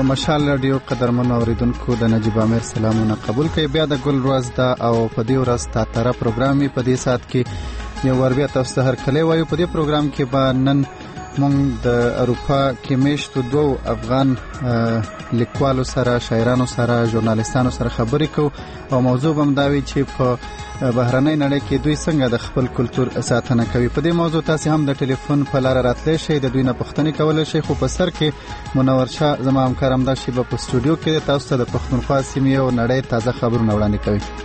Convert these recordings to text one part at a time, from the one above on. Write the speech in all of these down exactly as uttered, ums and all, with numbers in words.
د مشال رادیو قدرمن اوریدونکو د نجیب امیر سلامونه قبول کړئ. بیا د ګل ورځ ده او په دې ورځ تا تر پروګرام په دې سات کې یو ور بیا تاسو ته هر کله وایو. په دې پروګرام کې به نن مونږ د اروپا کې میشتو دوه افغان لیکوالو سره، شاعرانو سره، ژورنالیستانو سره خبرې کوو او موضوع هم دا وي چې په بهرنۍ نړۍ کې دوی څنګه د خپل کلتور ساتنه کوي. په دې موضوع تاسو هم د ټلیفون په لار راتلی شئ، د دوی نه پوښتنې کولای شئ. خو په سر کې منور شاه زما همکار همدا شیبه په سټوډیو کې تاسو ته د پښتونخوا سیمې او نړۍ تازه خبرونه وړاندې کوي.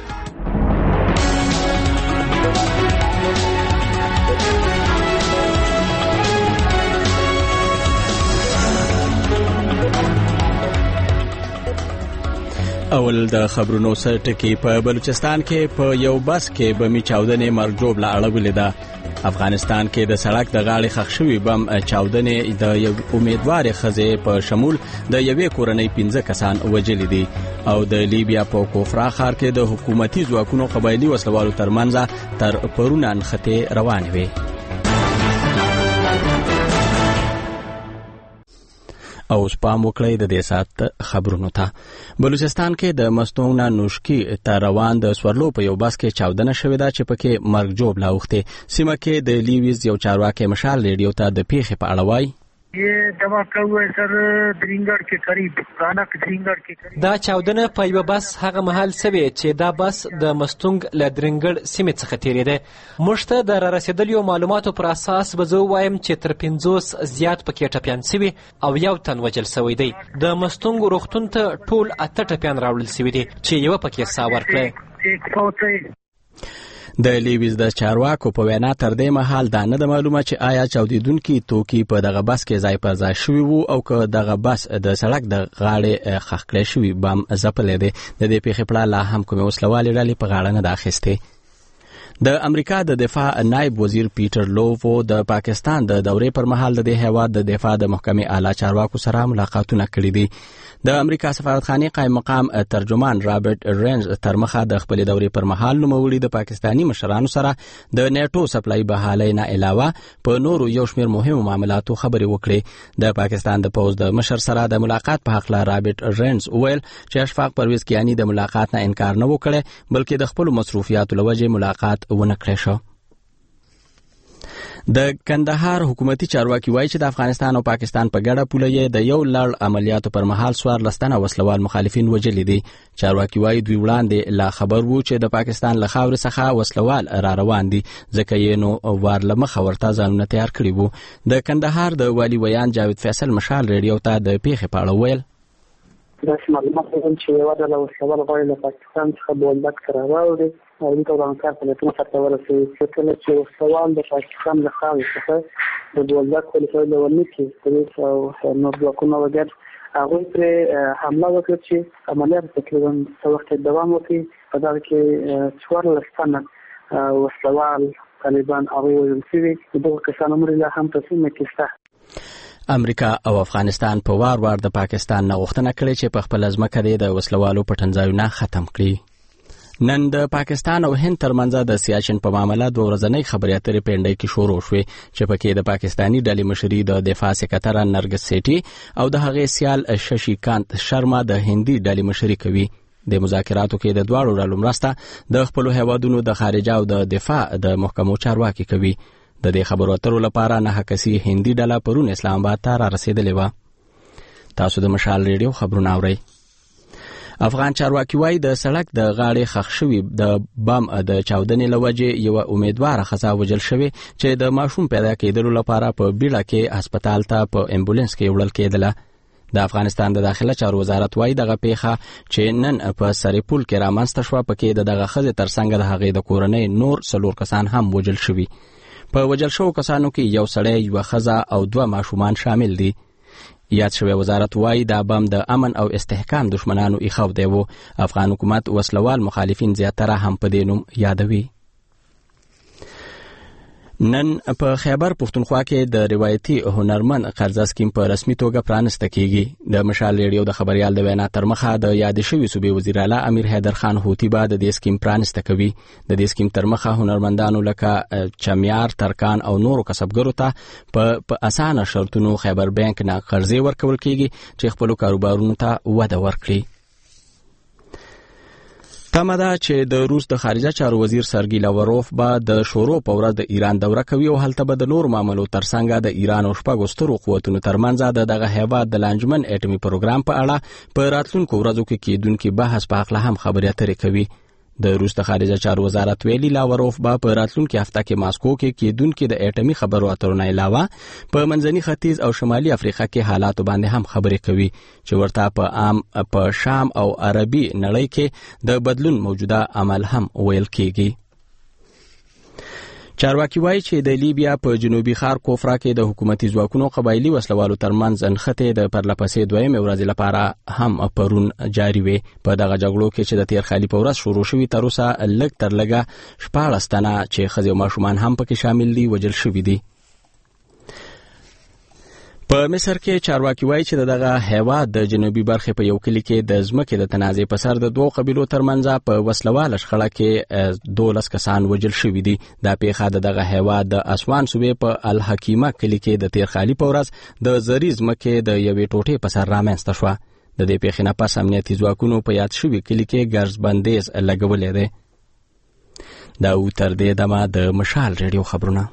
اول د خبرونو سره ټکی په بلوچستان کې په یو بس کې بمي چاودنې مرګ ژوبله اړولې ده. افغانستان کې د سړک د غاړې ښخ شوي بم چاودنې د یو امیدوارې ښځې په شمول د یوې کورنۍ پنځه کسان وژلي دي او د لیبیا په کوفرا ښار کې د حکومتي ځواکونو قبایلي وسلوالو ترمنځ تر پرونه نښتې روانې وې. او سپام وکړئ د دې سات خبرونو ته. بلوچستان کې د مستونګ نه نوشکی ته روان د سورلو په یو بس کې چاودنه شوې ده چې پکې مرګ ژوبله اوښتې. سیمه کې د لیویز یو چارواکی مشال ریډیو ته د پیښې په اړه وایي. ये धमाका हुआ है सर द्रिंगड़ के करीब कानक द्रिंगड़ के करीब. دا چاودنه په یو بس هغه محل سوي چې دا بس د مستونګ له درنګړ سیمې څخه تیریده. موږ ته د را رسیدلو معلوماتو پر اساس به زه وایم چې تر پنځوس زیات پکې ټپیان سوي او یو تن وژل سوی دی. د مستونګ روغتون ته ټول اته ټپیان راوړل سوي دي چې یو پکې ساه ورکړه. د لیویز د چارواکو په وینا تر دې مهال دا نه ده معلومه چې آیا چاودیدونکي توکي په دغه بس کې ځای پر ځای شوي وو او که دغه بس د سړک د غاړې ښخ کړی شوي بم ځپلی دی. د دې پیښې په اړه لا هم کومې وسلوالې ډلې په غاړه نه ده اخیستې. د امریکا د دفاع نائب وزیر پیټر لوو د پاکستان د دورې پر مهال د دې هیواد د دفاع د محکمې اعلی چارواکو سره ملاقاتونه کړي دي. د امریکا سفارتخانې قائم مقام ترجمان رابرټ رینز تر مخه د خپل دورې پر مهال نوموړي د پاکستاني مشرانو سره د نیټو سپلای بحالۍ نه علاوه په نورو یو شمېر مهمو معاملاتو خبرې وکړې. د پاکستان د پوځ د مشر سره د ملاقات په هکله رابرټ رینز وویل چې اشفاق پرویز کیانی د ملاقات نه انکار نه وکړي بلکې د خپل مصروفیاتو له وجې ملاقات ونه کړی شو. د کندهار حکومتي چارواکي وایي چې د افغانستان او پاکستان په ګډه پوله یې د یو لړ عملیاتو پر مهال څوارلس تنه وسلوال مخالفین وژلي دي. چارواکي وایي دوی وړاندې لا خبر وو چې د پاکستان له خاورې څخه وسلوال را روان دي ځکه یې نو وار له مخه ورته ځانونه تیار کړي وو. د کندهار د والي ویان جاوید فیصل مشال ریډیو ته د پیښې په اړه ویل. داسې معلومات لرم چې یوه ډله وسلوال غواړي له پاکستان څخه بولدک ته راوړي او دلته ورانکار فعالیتونه سرته ورسوي. چې کله چې وسلوال د پاکستان له خاورې څخه د بولدک ولسوالۍ له ولني کې پولیس او نور ځواکونه وګډ هغوی پرې حمله وکړه چې عملیات تقریبا څه وخت دوام وکړي. په دغه کې څوارلس تنه وسلوال طالبان هغوی وژل شوي. دغه کسان عمر لا هم په سیمه کې شته. امریکا او افغانستان په وار وار د پاکستان نه غوښتنه کړې چې په خپل ځمکه دې د وسلوالو پټنځایونه ختم کړي. نن د پاکستان او هند ترمنځ د سیاچن په معاملې دوه ورځنۍ خبرې اترې پینډۍ کې شروع شوې چې پکې د پاکستانی ډلې مشري د دفاع سکرټر نرګس سیټي او د هغې سیال ششي کانت شرما د هندي ډلې مشري کوي. د مذاکراتو کې د دواړو ډلو مرسته د خپلو هیوادونو د خارجه او د دفاع د محکمو چارواکي کوي. د دې خبرو اترو لپاره نه کسي هندي ډله پرون اسلام آباد ته را رسیدلې وه. تاسو د مشال ریډیو خبرونه اورئ. افغان چارواکي وایي د سړک د غاړې ښخ شوي د بم د چاودنې له وجې یوه امیدواره ښځه وژل شوې چې د ماشوم پیدا کېدلو لپاره په بیړه کې هسپتال ته په امبولانس کې وړل کېدله. د افغانستان د داخله چارو وزارت وایي دغه پیښه چې نن په سرپول کې رامنځته شوه پکې د دغه ښځې ترڅنګ د هغې د کورنۍ نور څلور کسان هم وژل شوي. په وژل شوو کسانو کې یو سړی، یوه ښځه او دوه ماشومان شامل دي. یاد شوی وزارت وایي دا بم د امن او استحکام دشمنانو ایښو دی وو. افغان حکومت وسلوال مخالفین زیاتره هم په دې نوم یادوي. نن په خیبر پښتونخوا کې د روایتي هنرمند قرضه سکیم په رسمي توګه پرانسته کیږي. د مشال ریډیو د خبريال د وینا تر مخه د یاد شوی صوبې وزیر اعلی امیر حیدر خان هوتی بعد د دې سکیم پرانسته کوي. د دې سکیم تر مخه هنرمندانو لکه چمیار، ترکان او نورو کسبګرو ته په اسانه شرطونو خیبر بانک نه قرضې ورکول کیږي چې خپل کاروبارونو ته وده ورکړي. تمه ده چې د روس د خارجه چارو وزیر سرګی لاوروف به د شورو په ورځ د ایران دوره کوي او هلته به د نور معاملو ترڅنګ د ایران او شپږو سترو قوتونو ترمنځ د دغه هیواد د لانجمن اټومي پروګرام په اړه په راتلونکو ورځو کې کېدونکي بحث په اړه هم خبرې اترې کوي. د روس د خارجه چارو وزارت ویلي لاوروف به په راتلونکي هفته کې ماسکو کې کېدونکي د اټومي خبرو اترو نه علاوه په منځني ختیځ او شمالي افریقا کې حالات باندې هم خبرې کوي چې ورته په عام په شام او عربي نړۍ کې د بدلون موجوده عمل هم ویل کېږي. چارواکي وایي چې د لیبیا په جنوبي ښار کوفرا کې د حکومتي ځواکونو قبایلي وسلوالو ترمنځ انخته د پرلپسې دویم ورځ لپاره هم پرون جاری وي. په دغه جګړو کې چې د تیر خالي په ورځ شروع شوی تر اوسه لږ تر لږه شپاړس تنه چې ښځې او ماشومان هم پکې شامل دي وژل شوي دي. په مصر کې چارواکي وایي چې دغه هیواد د جنوبي برخې په یو کلی کې د ځمکې د تنازع په سر د دوه قبیلو ترمنځ په وسلواله شخړه کې دولس کسان وژل شوي دي. دا پیښه د دغه هیواد د اسوان صوبې په الحکیمه کلی کې د تیر خالي په ورځ د زری ځمکې د یوې ټوټې په سر رامنځته شوه. د دې پیښې نه پس امنیتي ځواکونو په یاد شوي کلی کې ګرځ بندیز لګولې دی. دا و تر دې دمه د مشال ریډیو خبرونه.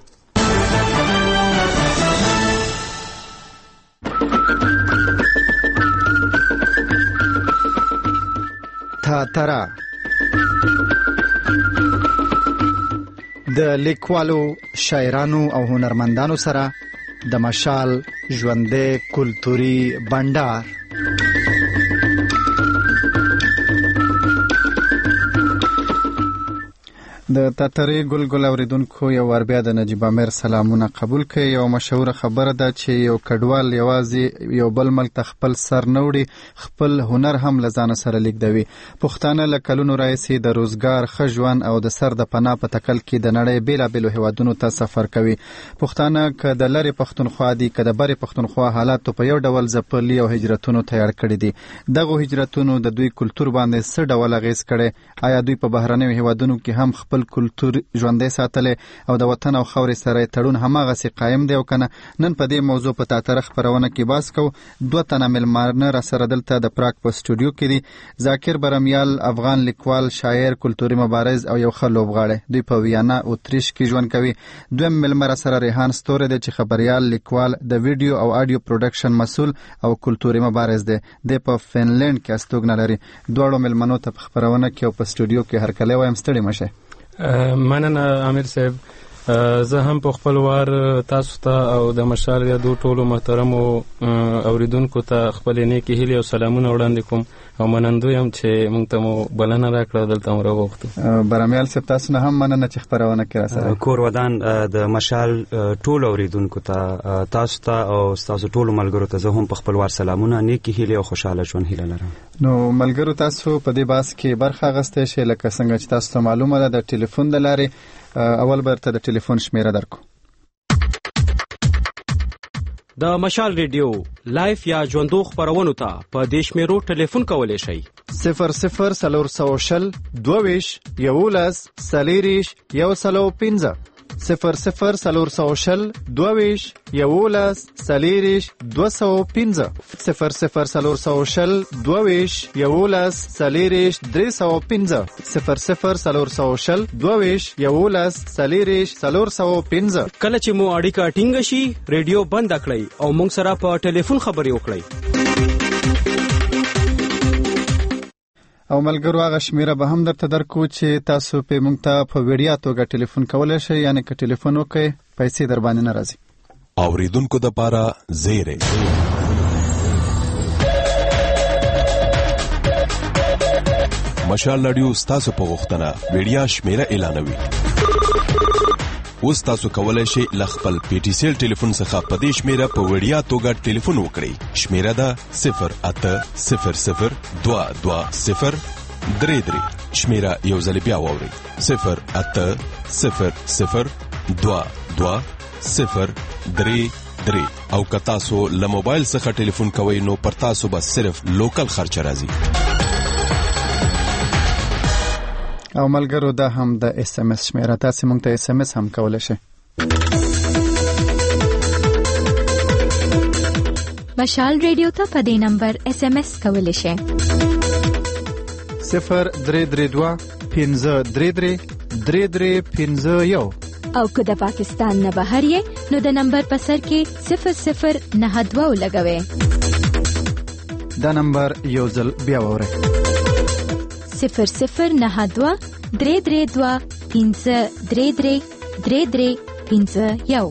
تاترا د لیکوالو، شاعرانو او هنرمندانو سره د مشال ژوندې کلتوري بندر. د تاترې ګلګل اوریدونکو یو ور بیا د نجیب امیر سلامونه قبول کړئ. یو مشهور خبره ده چې یو کډوال یوازې یو بل ملک ته خپل سر نه وړي، خپل هنر هم له ځانه سره لیږدوي. پښتانه له کلونو راهیسې د روزګار، ښه ژوند او د سر د پناه په تکل کې د نړۍ بېلابېلو هیوادونو ته سفر کوي. پښتانه که د لرې پښتونخوا دي که د برې پښتونخوا حالاتو په یو ډول ځپلي او هجرتونو ته اړ کړي دي. دغو هجرتونو د دوی کلتور باندې څه ډول اغېز کړی؟ آیا دوی په بهرنیو هیوادونو کې هم خپل کلتور ژوندی ساتلی او د وطن او خاورې سره تړون هماغسې قایم دی او کنه؟ نن په دې موضوع په تاتره خپرونه کې بحث کوو. دوه تنه مېلمانه را سره دلته د پراګ په سټوډیو کې دي. ذاکر برمیال افغان لیکوال، شاعر، کلتوري مبارز او یو ښه لوبغاړی. دوی په ویانا اتریش کې ژوند کوي. دویم مېلمه را سره ریحان ستوری دی چې خبریال، لیکوال، د ویډیو او آډیو پروډکشن مسؤل او کلتوري مبارز دی. دی په فنلند کې استوګنه لري. دواړو مېلمنو ته په خپرونه کې او په سټوډیو کې هرکلی وایم. ستړي مشه. مننه امیر صاحب. زه هم په خپل وار تاسو ته او د مشال یا دو ټولو محترمو اوریدونکو ته خپل نیکی هیلې او سلامونه وړاندې کوم او منندوی یم چې موږ ته مو بلنه راکړه دلته مو راوغوښتو. برمیال صاحب تاسو نه هم مننه چې خپرونه کې را سره. کور ودان د مشال ټولو اوریدونکو ته، تاسو ته او تاسو ټولو ملګرو ته زه هم په خپل وار سلامونه، نیکی هیلې او خوشاله ژوند هیله لرم. نو ملګرو تاسو په دې بحث کې برخه اخیستی شئ. لکه څنګه چې تاسو ته معلومه ده د ټلیفون د لارې اول برته د ټلیفون شمیره درکو. د مشال ریډیو لایف یا ژوندو خبرونو ته په دې شمیرو ټلیفون کولی شئ: صفر صفر څلور سوه شل دوه ویشت یولس څلېرویشت یو سلو پنځه. صفر صفر څلور سوه شل دوه ویشت یولس څلېرویشت دوه سوه پنځه. صفر صفر څلور سوه شل دوه ویشت یولس څلېرویشت درې سوه پنځه. صفر صفر څلور سوه شل دوه ویشت یولس څلېرویشت څلور سوه پنځه. کله چې مو اړیکه ټینګه شي ریډیو بند کړئ او موږ سره په ټلیفون خبرې وکړئ. او ملګرو هغه شمیره به هم درته درکو چې تاسو په موږ ته په ویډیا توګه ټلیفون کولی شئ. یعنی که ټلیفون وکړئ پیسې در باندې نه راځي. اوریدونکو دپاره زیری مشال رادیو ستاسو په غوښتنه ویډیا شمیره اعلانوي. اوس تاسو کولای شئ ل خپل پی ټي سیل ټلیفون څخه په دې شمیره په ویډیا توګه ټلیفون وکړئ. شمیره ده صفر اته صفر صفر دوه دوه صفر درې درې. شمیره یو ځل بیا واورئ: صفر اته صفر صفر دوه دوه صفر درې درې او که تاسو له موبایل څخه ټلیفون کوئ نو پر تاسو به صرف لوکل خرچ راځي. او ملګرو دا هم د اس ام اس شمیره، تاسو مونږ ته اس ام اس هم کولای شئ. مشال ریډیو ته په دې نمبر اس ام اس کولای شئ صفر درې درې دوه پنځه درې درې درې درې پنځه یو. او که د پاکستان نه بهر یې نو د نمبر په سر کې صفر صفر نه دوه ولګوئ. دا نمبر یو ځل بیا واورئ: صفر صفر نه دوه درې درې دوه پنځه درې درې درې درې پنځه یو.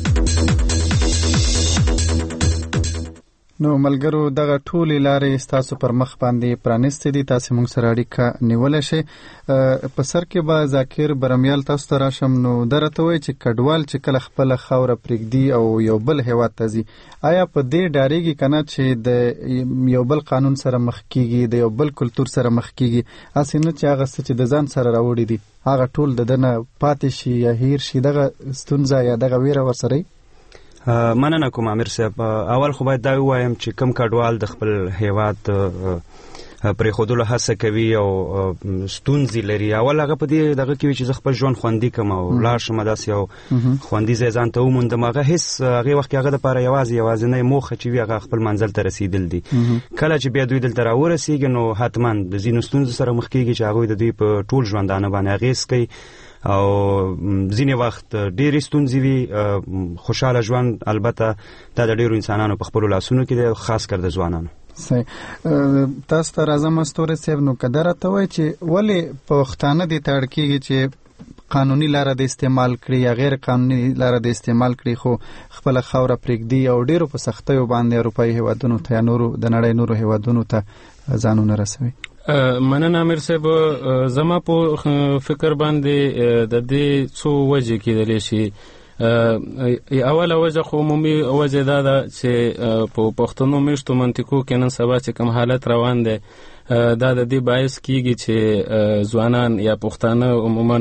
نو ملګرو دغه ټولې لارې ستاسو پر مخ باندې پرانیستې دي، تاسو موږ سره اړیکه نیولای شئ. په سر کې به ذاکر برمیال تاسو ته راشم. نو درته وایي چې کډوال چې کله خپله خاوره پرېږدي او یو بل هیواد ته ځي، آیا په دې ډارېږي که نه چې د یو بل قانون سره مخ کېږي، د یو بل کلتور سره مخ کېږي؟ هسې نه چې هغه څه چې د ځان سره راوړي دي هغه ټول د ده نه پاتې شي یا هیر شي، دغه ستونزه یا دغه ویره ورسره وي؟ مننه کوم امیر صاحب. اول خو باید دا ووایم چې کم کډوال د خپل هیواد پرېښودلو هڅه کوي او ستونزې لري، اول هغه په دې دغه کې وي چې زه خپل ژوند خوندي کړم او لاړ شم داسې یو خوندي ځای ځان ته وموندم. هغه هېڅ هغې وخت کې هغه دپاره یوازې یوازینۍ موخه چې وي هغه خپل منزل ته رسېدل دي. کله چې بیا دوی دلته راورسېږي نو حتما د ځینو ستونزو سره مخ کېږي چې هغوی د دوی په ټول ژوندانه باندې اغېز کوي او ځینې وخت ډېرې ستونزې وي. خوشحاله ژوند البته دا د ډېرو انسانانو په خپلو لاسونو کې دی، خاص کر د ځوانانو. صحیح. تاسو ته راځم استوري صاحب، نو که دا راته وایي چې ولې پښتانه دې ته اړ کېږي چې قانوني لاره د استعمال کړي یا غیر قانوني لاره د استعمال کړي خو خپله خاوره پرېږدي او ډېرو په سختیو باندې اروپایي هیوادونو ته یا نورو د نړۍ نورو هیوادونو ته ځانونه رسوي؟ مننه امیر صاحب. زما په فکر باندې د دې څو وجې کېدلی شي. اوله وجه خو عمومي وجه دا ده چې په پښتنو میشتو منطقو کې نن سبا چې کوم حالت روان دی دا د دې باعث کېږي چې ځوانان یا پښتانه عموما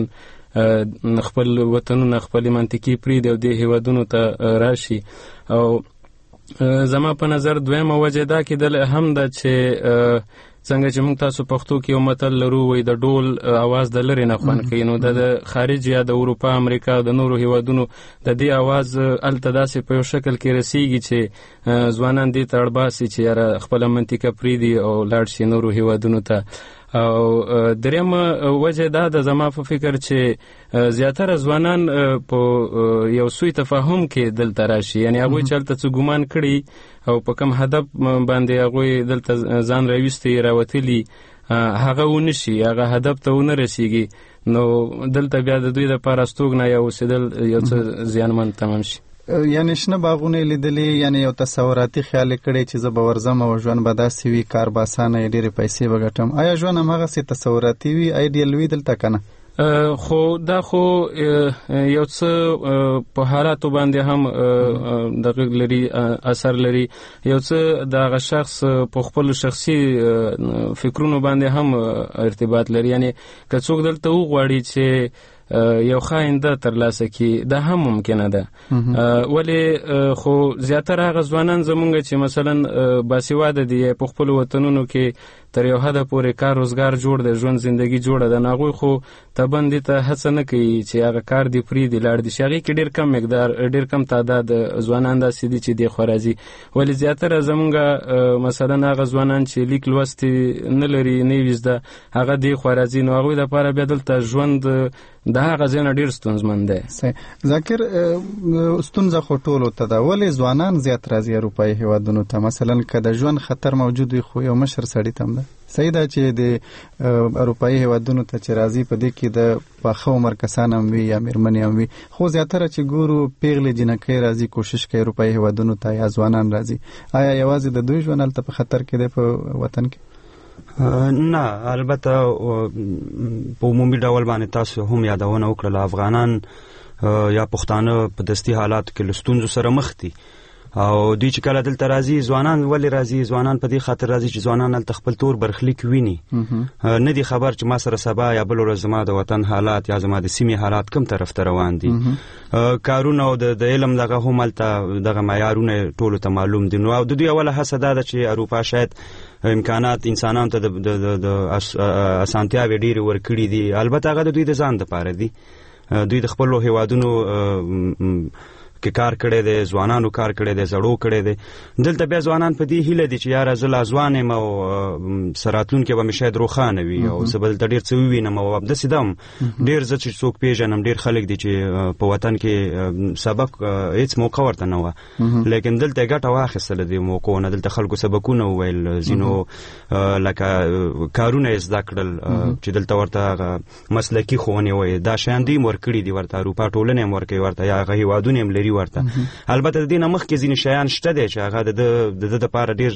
خپل وطنونه خپلې منطقې پرېږدي او دې هیوادونو ته راشي. او زما په نظر دویمه وجه دا کېدل هم ده چې څنګه چې موږ تاسو پښتو کې یو متل لرو وایي د ډول اواز د لرې نه خوند کوي، نو د خارج یا د اروپا امریکا د نورو هیوادونو د دې اواز هلته داسې په یو شکل کې رسیږي چې ځوانان دې ته اړ باسي چې یاره خپله منطقه پرېږدي او لاړ شي نورو هیوادونو ته. او درېیمه وجه دا ده زما په فکر چې زیاتره ځوانان په یو سوی تفاهم کې دلته راشي، یعنې هغوی چې هلته څه ګمان کړي او په کوم هدف باندې هغوی دلته ځان راویستی راوتلي هغه ونه شي، هغه هدف ته ونه رسیږي، نو دلته بیا د دوی دپاره استوګنه یا اوسېدل یو څه زیانمن تمام شي. یعنی شنه باغونه لیدلې، یعنی یو تصوراتي خیال کړي چې زه به ورځم او ژوند به داسې وي، کار به اسانه وي، ډېرې پیسې به ګټم. آیا ژوند هماغسې تصوراتي وي، ایډیل وي دلته که نه؟ خو دا خو یو څه په حالاتو باندې هم دغه لري اثر لري، یو څه د هغه شخص په خپل شخصي فکرونو باندې هم ارتباط لري. یعنی که څوک دلته وغواړي چې یو ښه آینده ترلاسه کړي دا هم ممکنه ده، ولې خو زیاتره هغه ځوانان زمونږ چې مثلا باسواده دي په خپلو وطنونو کې تر یو حده پورې کار روزګار جوړ دی، ژوند زندگی جوړه ده، نو هغوی خو طبعا دې ته هڅه نه کوي چې هغه کار دې پرېږدي لاړ دي شي. هغې کې ډېر کم مقدار ډېر کم تعداد ځوانان داسې دي چې دې خوا راځي، ولې زیاتره زمونږ مثلا هغه ځوانان چې لیک لوست نه لري نه یې زده هغه دې خوا راځي، نو هغوی دپاره بیا دلته ژوند د هغه ځای نه ډېر ستونزمن دی. ذاکر ستونزه خو ټولو ته ده، ولې ځوانان زیات راځي اروپایي هیوادونو ته؟ مثلا که د ژوند خطر موجود وي خو یو مشر سړي ته هم ده. صحیح ده چې د اروپایي هیوادونو ته چې راځي په دې کې د پاخه عمر کسان هم وي یا مېرمنې هم وي، خو زیاتره چې ګورو پیغلې جنکۍ راځي، کوشش کوي اروپایي هیوادونو ته یا ځوانان راځي. آیا یوازې د دوی ژوند هلته په خطر کې دی په وطن کې؟ نه، البته په عمومي ډول باندې تاسو هم یادونه وکړله افغانان یا پښتانه په دستي حالاتو کې له ستونزو سره مخ دي، او دوی چې کله دلته راځي ځوانان ولې راځي ځوانان په دې خاطر راځي چې ځوانان هلته خپل تور برخلیک ویني نه دي خبر چې ما سره سبا یا بل ورځ زما د وطن حالات یا زما د سیمې حالات کوم طرف ته روان دي کارونه او د علم دغه هم هلته دغه معیارونه ټولو ته معلوم دي نو او د دوی اوله هڅه دا ده چې اروپا شاید امکانات انسانانو ته د اسانتیاوې ډېرې ورکړي دي البته هغه د دوی د ځان دپاره دي دوی د خپلو هیوادونو کې کار کړی دی ځوانانو کار کړی دی زړو کړی دی دلته بیا ځوانان په دې هیله دي چې یاره زه لا ځوان یم او سه راتلونکی به مې شاید روښانه وي او زه به دلته ډېر څه ووینم او همداسې دم ډېر زه چې څوک پېژنم ډېر خلک دي چې په وطن کې سبق هېڅ موقع ورته نه وه لیکن دلته یې ګټه واخیستله دې موقعو نه دلته خلکو سبقونه وویل ځینو لکه کارونه یې زده کړل چې دلته ورته هغه مسلکي ښوونې وایي دا شیان دوی هم ورکړي دي ورته اروپا ټولنې هم ورکوي ورته یا هغه هېوادونه هم لري ورته البته د دې نه مخکې ځینې شیان شته دی چې هغه د ده دپاره ډېر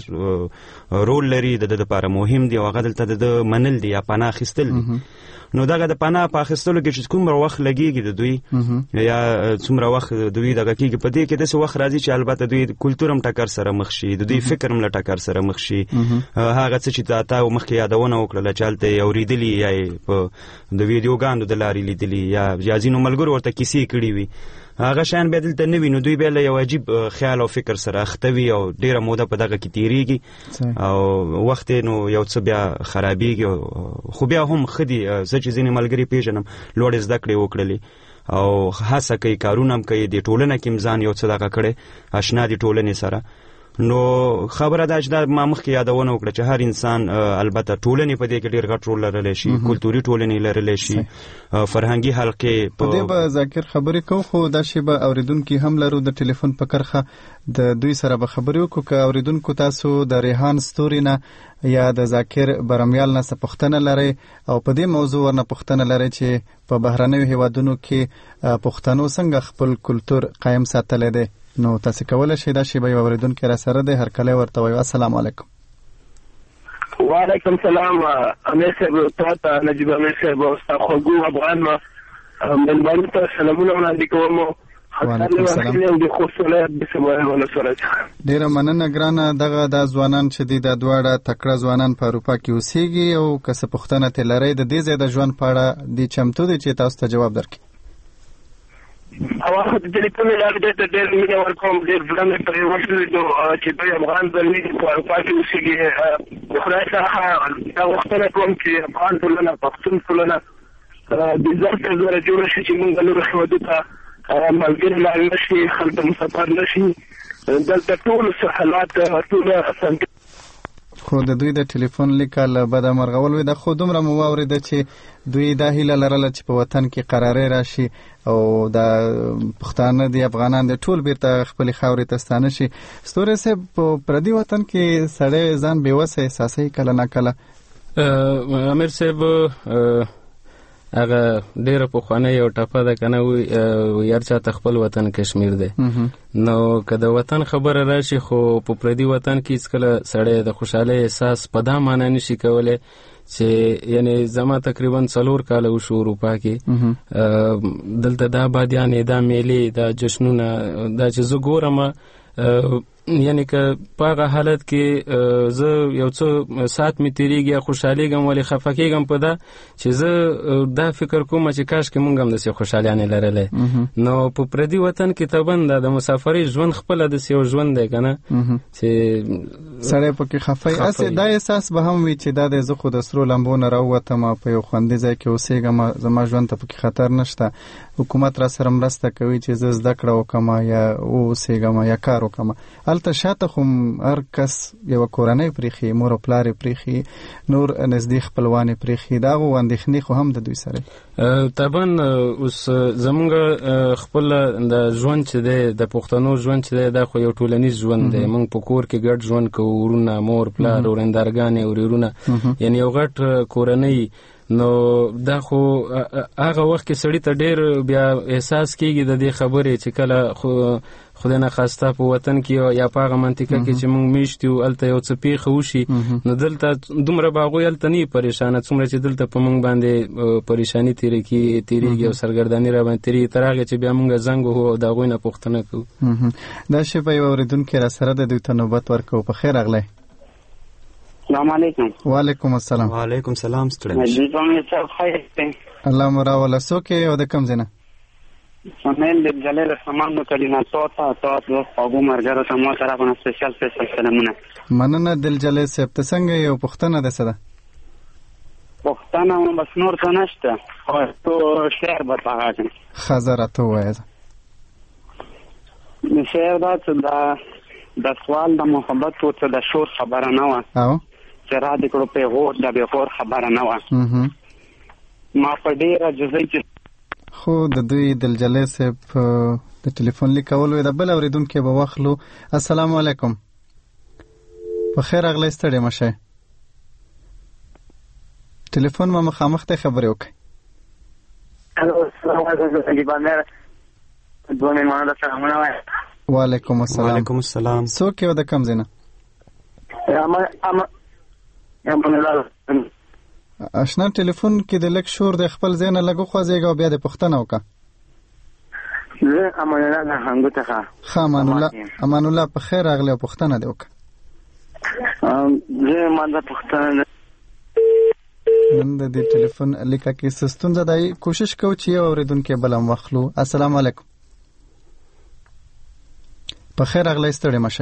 رول لري د ده دپاره مهم دی او هغه دلته د ده منل دی یا پناه اخیستل دي نو دغه د پناه په اخیستلو کې چې کومره وخت لګېږي د دوی یا څومره وخت دوی دغه کېږي په دې کې داسې وخت راځي چې البته دوی کلتور هم ټکر سره مخ شي د دوی فکر هم له ټکر سره مخ شي هغه څه چې تا مخکې یادونه وکړله چې هلته یې اورېدلي یا یې په د ویډیوګانو د لارې لیدلي یا یا ځینو ملګرو ورته کیسې کړي وي هغه شیان بیا دلته نه وي نو دوی بیا له یو عجیب خیال او فکر سره اخته وي او ډېره موده په دغه کې تېرېږي او وخت نو یو څه بیا خرابېږي خو بیا هم ښه دي زه چې ځینې ملګري پېژنم لوړې زده کړې وکړلې او هڅه کوي کارونه هم کوي د ټولنه کې هم ځان یو څه دغه کړی اشنا دي ټولنې سره نو خبره دا چې دا ما مخکې یادونه وکړه چې هر انسان البته ټولنې په دې کې ډېر غټ رول لرلی شي کلتوري ټولنې لرلی شي فرهنګي حلقې په دې به ذاکر خبرې کوو خو دا شی به اورېدونکي هم لرو د ټلیفون په کرښه د دوی سره به خبرې وکړو که اورېدونکو تاسو د ریحان ستوري نه یا د ذاکر برمیال نه څه پوښتنه لرئ او په دې موضوع ورنه پوښتنه لرئ چې په بهرنیو هیوادونو کې پښتنو څنګه خپل کلتور قایم ساتلی دی نو تاسو کولی شئ دا شی به یو اورېدونکی را سره دی هرکلی ورته وایو السلام علیکم وعلیکم سلام امیر صاحب تا ته نجیب امیر صاحب او ستا خوږو افغان مېلمنو ته سلامونه وړاندې کوم وعلیکم السلام ډېره مننه ګرانه دغه دا ځوانان چې دي دا دواړه تکړه ځوانان په اروپا کې اوسېږي او که څه پوښتنه ترې لرئ د دې ځای د ژوند په اړه دې چمتو دي چې تاسو ته جواب درکړي او هغه د ټلیفون له لارې ډېر ډېر مینه ورکوم ډېر زړه مې پرې وشولېدو چې دوی افغان زلمي په اروپا کې اوسېږي د خدای څخه دا غوښتنه کوم چې افغان ټولنه پښتون ټولنه د زر تر زره جوړه شي چې موږ نورو هېوادو ته ملګري لاړ نه شي خلک مسافر نه شي دلته ټول حالات ټوله اسانتیا خو د دوی د ټلیفون لیکه له بده مرغول وي دا خو دومره مو واورېده چې دوی دا هیله لرله چې په وطن کې قرارې راشي او د پښتانه دي افغانان دي ټول بیرته خپلې خاورې ته ستانه شي ستوري صاحب په پردي وطن کې سړی ځان بېوسه احساسوي کله نه کله امیر صاحب هغه ډېره پخوانۍ یو ټپه ده که نه وي هر چاته خپل وطن کشمیر دی نو که د وطن خبره راشي خو په پردي وطن کې هېڅکله سړی د خوشحالۍ احساس په دا معنا نشي کولی چې یعنی زما تقریبا څلور کاله وشو اروپا کې دلته دا بادیانې دا میلې دا جشنونه دا چې زه ګورم یعنی که په هغه حالت کې زه یو څه ساعت مې تېرېږي یا خوشحالېږم ولې خفه کېږم په دا چې زه دا فکر کوم چې کاشکې مونږ هم داسې خوشحالیانې لرلی نو په پردي وطن کې طبعا دا د مسافرۍ ژوند خپله داسې یو ژوند دی که نه چې سړی پکې خفه وي هسې دا احساس به هم وي چې دا دی زه خو د سرو لمبو نه راووتم په یو خوندي ځای کې اوسېږم زما ژوند ته پکې خطر نشته حکومت را سره مرسته کوي چې زه زده کړه وکړم یا واوسېږم یا کار وکړم هلته شاته خو هر کس یوه کورنۍ پرېښي مور او پلار یې پرېښي نور نږدې خپلوان یې پرېښي د هغو اندېښنې خو هم د دوی سره طبعا اوس زمونږ خپل د ژوند چې دی د پښتنو ژوند چې دی دا خو یو ټولنیز ژوند دی مونږ په کور کې ګډ ژوند کوو ورونه مور پلار ورندرګانې ورېرونه یعنې یو غټ کورنۍ نو دا خو هغه وخت کې سړی ته ډیر بیا احساس کیږي د دې خبرې چې کله خو خدای نه خواسته په وطن کې یا په هغه منطقه کې چې موږ میشتو الته یو څه پیښه وشي نو دلته دومره باغوی الته نه پریشانه څومره چې دلته په موږ باندې پریشانی تیرې کی تیریږي او سرګردانی را باندې تیری تر هغه چې بیا موږ زنګ وو دا غوی نه پوښتنه کوو. دا شی په اوریدونکو را سره د دوی ته نوبت ورکو. په خیر اغله. السلام علیکم. وعلیکم السلام. وعلیکم السلام ستړي. دې په څه خیر ته. الله مراوله سوکه او د کم زنه. سمېل د جلال سامان نو کلینا توتا توت او مرګره ته مو سره په سپیشل سپیشل سلامونه. مننه دل جلال صاحب ته څنګه یو پښتنه ده سره؟ پښتنه مو بس نور څه نشته. خو تو شعر به پاهاږم. خزر ته وایي. شعر دا چې دا د سوال د محبت او د شور خبره نه و. او چې را دې کړو په غور د به غور خبره نه و. ما په ډیره جزئی کې خو د دوی دل جلال صاحب د ټلیفون لیکولو د بل اوریدونکو به واخلو. السلام علیکم. په خیر اغله ستړي مشه. ټلیفون ما مخامخ ته خبرې وکړي. الو السلام علیکم جبانر دوه مانه سلامونه وای. وعلیکم السلام. وعلیکم السلام. څوک یو د کم زینه؟ اما اما اما اشنا ټلیفون کې د لک شور د خپل زینه لګو خوځيږي او بیا د پښتنه وکا. زه امان الله نه هنګو ته ښه امان الله امان الله په خیر اغله پښتنه دی وکا. زه مانده پښتنه نن د دې ټلیفون لیکه کې سستون زدای کوشش کوو چې یو اوریدونکو بلم واخلو. السلام علیکم. په خیر اغله ستړي مشه.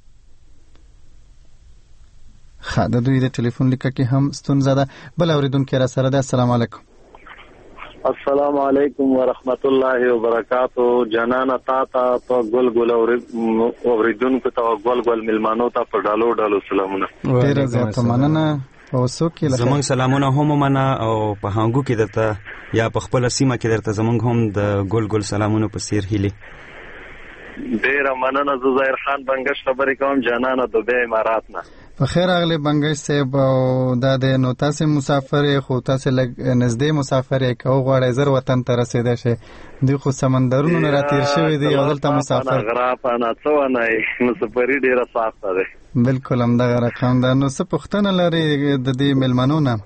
خا د دوی د ټلیفون لیکه کې هم ستونزه ده. بل اوریدونکو را سره ده. السلام علیکم. السلام علیکم ورحمت الله وبرکاتہ. جنانا تا تا تو ګل ګل اوریدونکو ته ګل ګل ملمانو ته په ډالو ډالو سلامونه. ډیر زیات مننه. او څوک له زمونږ سلامونه هم منه او په هانګو کې درته یا په خپل سیمه کې درته زمونږ هم د ګل ګل سلامونه په سیر هلي. ډیر مننه. زهیر خان بنگش خبرې کوم جنانا د دبی امارات نه. په خیر اغلی بنگش صاحب او دا د نو تاسو مسافر خو تاسو لګ نږدې مسافر یې کو غواړی زر وطن ته رسیدای شي. دوی خو سمندرونو نه راتیر شوی دی او دلته مسافر غرا پانا څو نه مسافری ډیره سخته ده. بالکل هم دغه رقم ده. نو څه پښتنه لري د دې ملمنو نه؟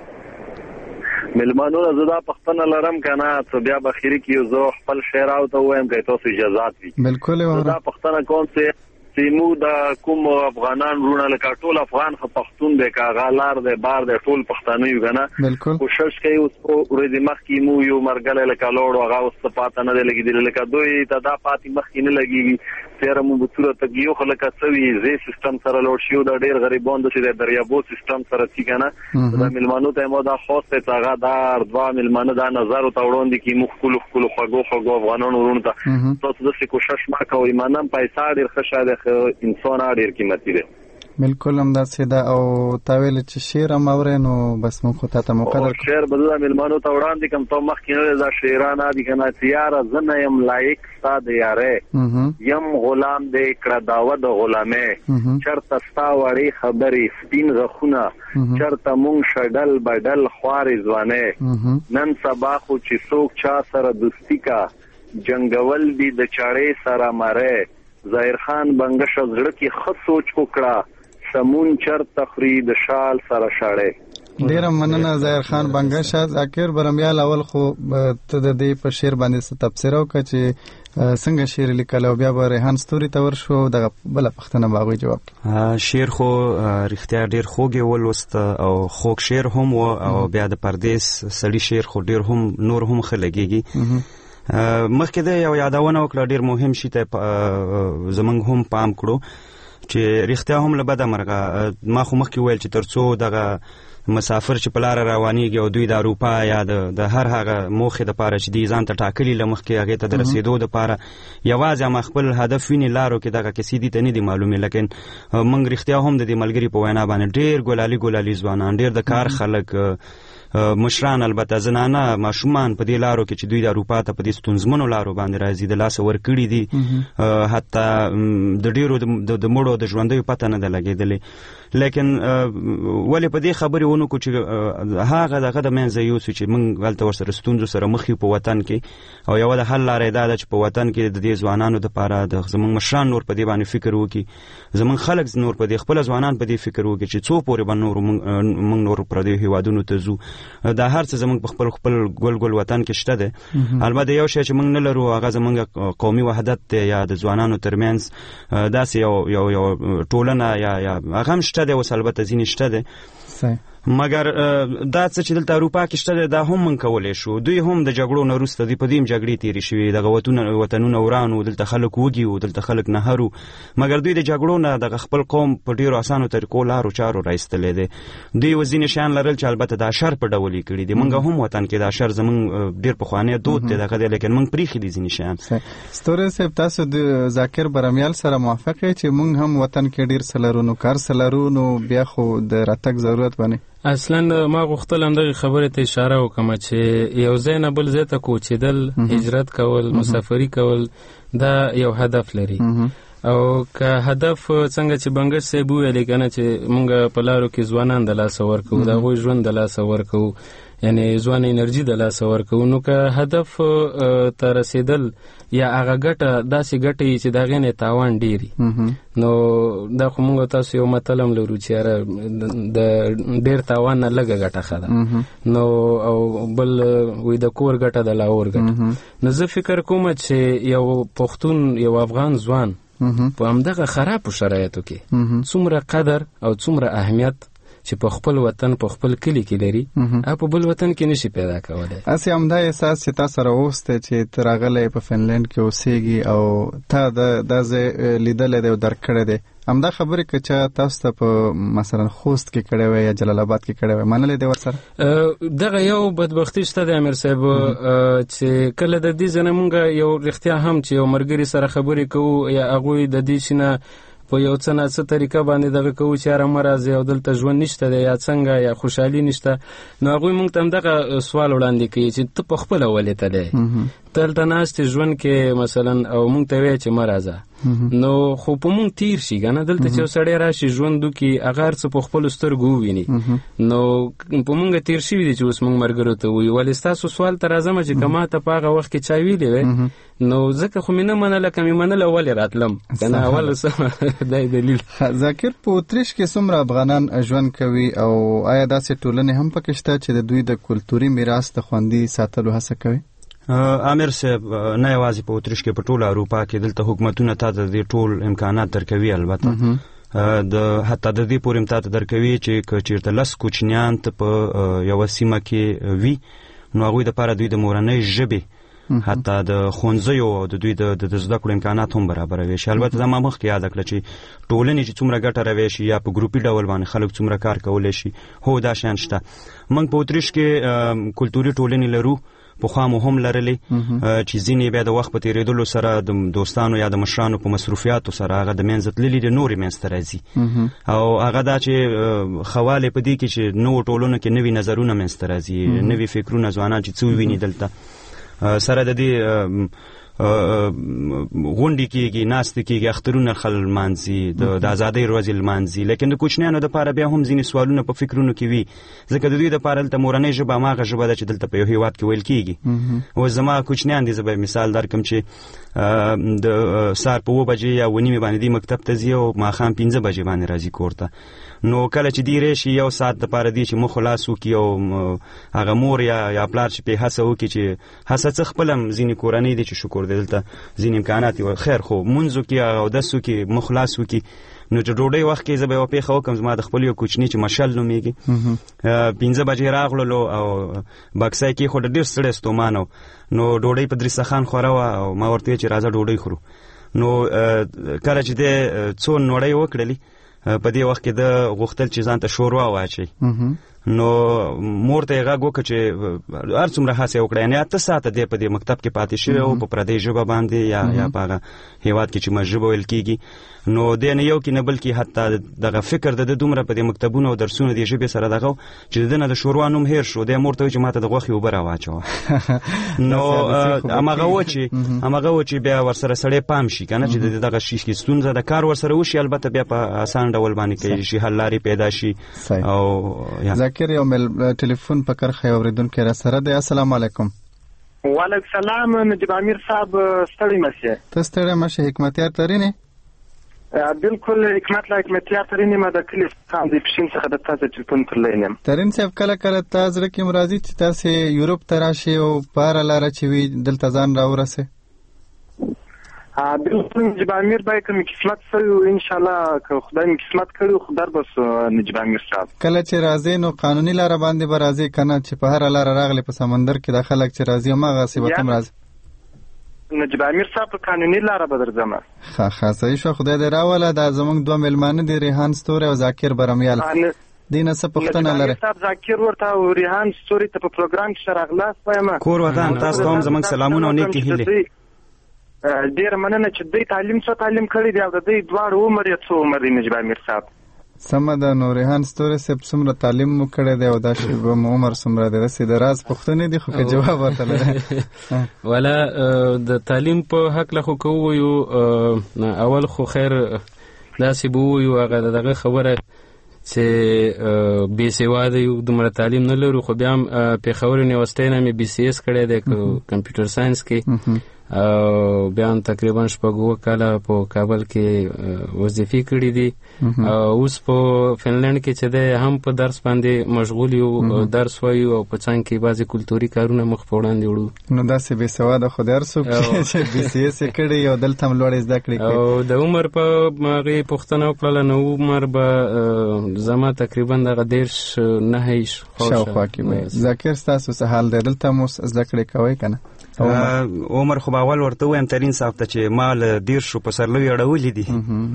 ملمنو زدا پښتنه لرم کنه ته بیا بخیری کې زه خپل شعر او ته وایم که تاسو اجازه وي. بالکل زدا پښتنه کوم څه سیمو دا کوم افغانان رونه لکه ټول افغان خو پښتون دی کاغه لار دی بار دی ټول پښتانه یو کنه. کوشش کوي اوس ورې مخ کې مو یو مرګله لکه لوړ هغه اوس پاتې نه لګي دی لکه دوی ته دا پاتې مخ کې نه لګي تیر مو بصورت یو خلک سوي زی سیستم سره لوړ شو دا ډیر غریبوند چې د دریابو سیستم سره چې کنه دا ملمانو ته مو دا خوسته هغه دا دوا ملمانو دا نظر او توړوند کی مخ کولو کولو خغو خغو افغانانو ورونه ته تاسو د کوشش ما کوي منم پیسې ډیر خشاله انسان ډیر قیمتي دی. بالکل هم دا سیده او تاویل چې شعر هم اورینو بس مو خو ته مقدر شعر بده ملمانو ته وړاندې کوم ته مخکې نه دا شعرانه دي کنه تیار زنه يم لایق ساده یاره یم غلام دې کړه داوود غلامه چرته ستا وړي خبرې سپین غخونه چرته مونږ شډل بدل خوارې ځوانه نن سبا خو چې څوک چا سره دوستی کا جنگول دي د چاړې سره ماره. زهیر خان بنگش زړه کې خص سوچ وکړه سمون چر تخرید شال سره شاړې. ډیر مننه زهیر خان بنگش. ذکر برمیال اول خو ته د دې په شعر باندې تفسیر وکړه چې څنګه شعر لیکل او بیا به ریحان ستوري تور شو دغه بل پښتنه باغوي جواب. شعر خو رښتیا ډیر خوږ ولوست او خوږ شعر هم او بیا د پردیس سړی شعر خو ډیر هم نور هم خلګيږي. مخکې د یو یادونه وکړه ډیر مهم شي ته زمونږ هم پام کړو چې رښتیا هم له بده مرغه ما خو مخکې ویل چې ترڅو دغه مسافر چې په لار روانېږي او دوی د اروپا یا د هر هغه موخې دپاره چې دوی ځان ته ټاکلي له مخکې هغې ته د رسېدو دپاره یوازې هم خپل هدف ویني لارو کې دغه کیسې دي ته نه دي معلومې. لیکن موږ رښتیا هم د دې ملګري په وینا باندې ډېر ګلالي ګلالي ځوانان ډېر د کار خلک مشران البته زنانه ماشومان په دې لارو کې چې دوی د اروپا ته په دې ستونزمنو لارو باندې راځي د لاسه ورکړي دي، حتی د ډیرو د مړو د ژوندیو پته نه ده لګېدلې. لیکن ولې په دې خبرې ونکړو چې هغه دغه د منځه یوسو چې موږ هلته ورسره ستونزو سره مخ یو په وطن کې، او یوه د حل لاره یې دا ده چې په وطن کې د دې ځوانانو دپاره د زموږ مشران نور په دې باندې فکر وکړي، زموږ خلک نور په دې خپله ځوانان په دې فکر وکړي چې څو پورې به نور موږ نور پردیو هېوادونو ته ځو. دا هر څه زموږ په خپل خپل ګل ګل وطن کې شته دی. البته یو شی چې موږ نه لرو هغه زموږ قومي وحدت دی، یا د ځوانانو ترمنځ داسې یو یو یو ټولنه یا یا هغه هم شته دی، اوس البته ځینې شته دی. مګر دا څه چې دلته اروپا کې شته دا هم من کولی شو. دوی هم د جګړو نه وروسته دوی په دې هم جګړې تېرې شوي، دغه وطنونه وران وو، دلته خلک وږي وو، دلته خلک نهر وو، مګر دوی د جګړو نه دغه خپل قوم په ډېرو اسانو طریقو لارو چارو رایستلی دی. دوی اوس ځینې شیان لرل چې البته د اشر په ډول یې کړي دي. موږ هم وطن کې د اشر زموږ ډېر پخوانی دود دی دغه دی، لیکن موږ پرېښي دي ځینې شیان. ستوري صاحب تاسو د ذاکر برمیال سره موافق یې چې موږ هم وطن کې ډېر څه لرو، نو کار څه لرو، نو بیا خو د راتګ ضرورت باندې اصلا ما غوښتل همدغې خبرې ته اشاره وکړم چې یو ځای نه بل ځای ته کوچېدل، هجرت کول، مسافري کول، دا یو هدف لري. او که هدف څنګه چې بنګش صاحب وویلې که نه چې موږ په لارو کې ځوانان د لاسه ورکوو، د هغوی ژوند د لاسه ورکوو، یعنی ځوان انرژي د لاسه ورکوو، نو که هدف ته رسېدل یا هغه ګټه داسې ګټې چې د هغې نه تاوان ډېري، نو دا خو موږ تاسو یو متل هم لرو چې یاره د ډېر تاوان نه لږه ګټه ښه ده، نو او بل وایي د کور ګټه د لاور ګټه. نو زه فکر کوم چې یو پښتون، یو افغان ځوان په همدغه خرابو شرایطو کې څومره قدر او څومره اهمیت چې په خپل وطن په خپل کلی کې لري او په بل وطن کې نشي پیدا کولی. اسې همدا احساس چې تا سره اوس دی چې ته راغلی په فنلنډ کې اوسېږي او تا دا ځای لیدلی دی او درک کړی دی، همدا خبرې که چا تاسو ته په مثلا خوست کې کړی وی یا جلال آباد کې کړی وی، منلی دی ورسره؟ دغه یو بدبختي شته دی امیر صاحب چې کله د دې ځنه مونږ یو رښتیا هم چې یو ملګري سره خبرې کوو یا هغوی د دې شي نه په یو څه نه څه طریقه باندې دغه کوو چې یاره مه راځئ او دلته ژوند نشته دی یا څنګه یا خوشحالي نشته، نو هغوی مونږ ته هم دغه سوال وړاندې کوي چې ته پخپله ولې تلی، ته هلته ناست ژوند کې مثلا او مونږ ته وایې چې مه راځه، نو خو په مونږ تیر شي که نه، دلته چې یو سړی راشي ژوند وکړي هغه هر څه په خپلو سترګو وویني، نو په مونږ تیر شوي دي چې اوس مونږ ملګرو ته وایو. ولې ستاسو سوال ته راځم چې که ما ته په هغه وخت کې چا ویلې وی نو ځکه خو مې نه منله، که مې منله ولې راتلم که نه، اول دا دلیل. ذاکر په اتریش کې څومره افغانان ژوند کوي او آیا داسې ټولنې هم پکې شته چې د دوی د کلتوري میراث د خوندي ساتلو هڅه کوي؟ امیر صاحب نه یوازې په اتریش کې، په ټوله اروپا کې دلته حکومتونه تا ته د ټول امکانات درکوي، البته د حتی د دې پورې هم تا ته درکوي چې که چېرته لس کوچنیان ته په یوه سیمه کې وي نو هغوی دپاره دوی د مورنۍ ژبې حتی د ښوونځیو او د دوی د زده کړو امکانات هم برابروي شي. البته دا ما مخکې یاده کړه چې ټولنې چې څومره ګټه روی شي یا په ګروپي ډول باندې خلک څومره کار کولی شي، هو دا شیان شته. موږ په اتریش کې کلتوري ټولنې لرو، پخوا مو هم لرلې چې ځینې بیا د وخت په تېرېدلو سره د دوستانو یا د مشرانو په مصروفیاتو سره هغه د منځه تللي دي، نورې منځته راځي، او هغه دا چې خواله په دې کې چې نوو ټولنو کې نوي نظرونه منځته راځي، نوي فکرونه ځوانان چې څه وویني دلته سره د دې غونډې کېږي، ناستې کېږي، اخترونه خل لمانځي، د ازادۍ ورځې لمانځي، لیکن د کوچنیانو دپاره بیا هم ځینې سوالونه په فکرونو کې وي، ځکه د دوی دپاره دلته مورنۍ ژبه هماغه ژبه ده چې دلته په یو هېواد کې ویل کېږي. اوس زما کوچنیان دي، زه به مثال درکړم چې د سهار په اووه بجې یا اووه نیمې باندې دی مکتب ته ځي او ماښام پنځه بجې باندې راځي کور ته، نو کله چې دی راشي یو ساعت دپاره دی چې مخ خلاص وکړي او هغه مور یا یا پلار چې پې هڅه وکړي چې هڅه څه خپله هم ځینې کورنۍ دي چې شکر دی دلته ځینې امکانات دي، خیر خو مونځ وکړي اودس وکړي مخ خلاص وکړي، نو چې ډوډۍ وخت کې زه به یوه پېښه وکړم، زما د خپل یو کوچني چې مشل نومېږي پنځه بجې راغللو او بکسه یې کېښوده، ډېر ستړی ستومان و، نو ډوډۍ په دریسترخوان خوره وه او ما ورته ویل چې راځه ډوډۍ خورو، نو کله چې دی څو نوړۍ وکړلې په دې وخت کې د غوښتل چې ځان ته شوروا واچوي، نو مور ته غږ وکړه چې هر څومره هڅه وکړه، یعنې اته ساعته دی په دې مکتب کې پاتې شوی او په پردۍ ژبه باندې یا یا په هغه هېواد کې چې موږ ژبه ویل کېږي. نو دی نه یو کې نه بلکې حتی دغه فکر د ده دومره په دې مکتبونو او درسونو دې ژبې سره دغه چې د ده نه د شوروا نوم هېر شو. دی مور ته وایي چې ما ته د غوښې اوبه راواچوه. نو همغه و چې همغه و چې بیا ورسره سړی پام شي که نه چې د دغه شي کې ستونزه د کار ورسره وشي، البته بیا په اسان ډول باندې کولی شي حل لارې پیدا شي. او ذاکر یو مل ټلیفون په کرخه اوریدونکی را سره دی. السلام علیکم. وعلیکم السلام نجیب امیر صاحب، ستړی مشه. ته ستړی مشه. حکمتیار ترینې؟ بالکل حکمت لا حکمتیار ترینې. ما د کلي څخه د پښین څخه د تاسو ټلیفون ترلی یم. ترین صاحب، کله کله تا زړه کې مرضی چې تاسو یورپ ته راشئ او په هره لاره چې وي دلته ځان راورسئ؟ بالکل نجیب امیر باید که می قسمت سوی و انشاءالله که خدای می قسمت کړي خو در بس نجیب امیر صاحب. کله چې راځي نو قانوني لاره باندې به راځي که نه چې په هره لاره راغلی په سمندر کې د خلک چې راځي هماغسې به تم راځي؟ نجیب امیر صاحب په قانوني لاره به درځم. ښه ښه صحیح شوه. خدای دې راوله. دا زموږ دوه میلمانه دي، ریحان ستوری او ذاکر برمیال. دې نه څه پوښتنه لرئ؟ نجیب صاحب ذاکر ورته او ریحان ستوري ته په پروګرام کې راغلاست وایم. کور وطن تاسو ته هم زموږ سلامونه او نیکې هیلې. ډېره مننه چې دوی تعلیم څه تعلیم کړی دی او د دوی دواړو عمر یې څو عمر دی نجیب امیر صاحب؟ سمه ده. نو ریحان ستوري صاحب څومره تعلیم مو کړی دی او دا شی به مو عمر څومره دی؟ داسې د راز پوښتنې دي خو که جواب ورته لرئ. والا د تعلیم په هکله خو که ووایو اول خو خیر داسې به ووایو هغه دغه خبره چې بې سواده یو دومره تعلیم نه لرو، خو بیا هم پېښور یونیورسټۍ نه مې بي سی ایس کړی دی کمپیوټر ساینس کې، او بیا هم تقریبا شپږ اووه کاله په کابل کې وظیفې کړي دي. اوس په فنلنډ کې چې دی هم په درس باندې مشغول یو، درس وایو او په څنګ کې بعضې کلتوري کارونه مخ په وړاندې وړو. نو داسې بې سواده خو د هر څوک چې بي سی ایس یې کړی او دلته هم لوړې زده کړې کوي. او د عمر په هغې پوښتنه وکړله نو عمر به زما تقریبا دغه دېرش نهه شاوخوا کې به. ذاکر ستاسو څه حال دی؟ دلته هم اوس زده کړې کوئ که نه؟ عمر خو به اول ورته ووایم ترین صاحب ته چې ما له دېرشو پسرلیو اړولي دي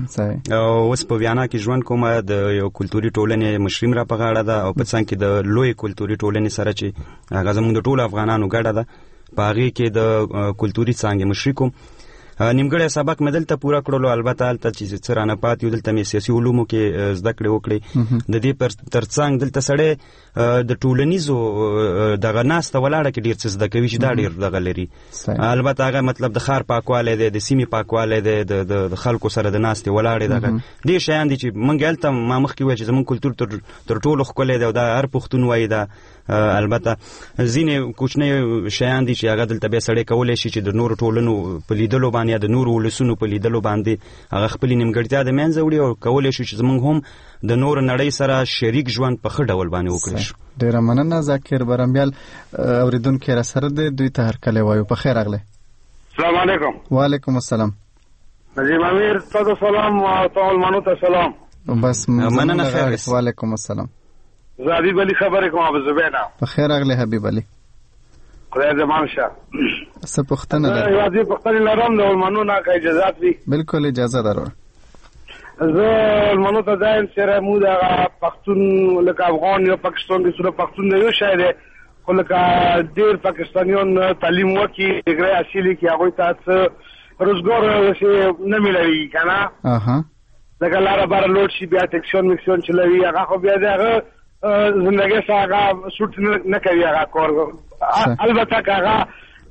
او اوس په ویانا کې ژوند کوم. د یو کلتوري ټولنې مشریم را په غاړه ده او په څنګ کې د لوی کلتوري ټولنې سره چې هغه زموږ د ټولو افغانانو ګډه ده، په هغې کې د کلتوري څانګې مشري کوم. نیمګړی سبق مې دلته پوره کړلو، البته هلته چې څه رانه پاتې یو دلته مې سیاسي علومو کې زده کړې وکړې. د دې تر څنګ دلته سړی د ټولنیزو دغه ناسته ولاړه کې ډېر څه زده کوي چې دا ډېر دغه لري. البته هغه مطلب د ښار پاکوالی دی، د سیمې پاکوالی دی، د خلکو سره د ناستې ولاړې دغه ډېر شیان دي چې موږ هلته ما مخکې وویل چې زموږ کلتور تر ټولو ښکلی دی او دا هر پښتون وایي. دا البته ځینې کوچنی شیان دي چې هغه دلته بیا سړی کولی شي چې د نورو ټولنو په لیدلو باندې یا د نورو ولسونو په لیدلو باندې هغه خپلې نیمګړتیا د منځه وړي او کولی شي چې زموږ هم د نورو نړۍ سره شریک ژوند په ښه ډول باندې وکړی شو. ډېره مننه. ذاکر برمبیال اورېدونکی را سره دی، دوی ته هرکلی وایو. په خیر راغلی. السلام علیکم. وعلیکم السلام. نجیب امیر تاسو سلام او ټول مانو ته سلام. بس مننه. خیر. وعلیکم السلام. زه حبیب علي خبرې کوم ابو زبینا. په خیر راغلی حبیب علي. خدای دې مان شه. څه پوښتنه لرئ؟ یو دې پوښتنه لرم د علمانو نه که اجازه وي. بالکل اجازه درور. زه علمانو ته ځایم چې مو د پښتون لکه افغان یا پاکستان کې سره پښتون دی یو شی دی، خو لکه ډېر پاکستانیان تعلیم وکړي ډګرۍ حاصلې کړي هغوی ته څه روزګار نه میلاوي که نه، لکه لاره باره لوډ شي بیا ټکسیون مکسیون چلوي هغه خو بیا د هغه زندګۍ سره هغه سوټ نه کوي هغه کار. البته که هغه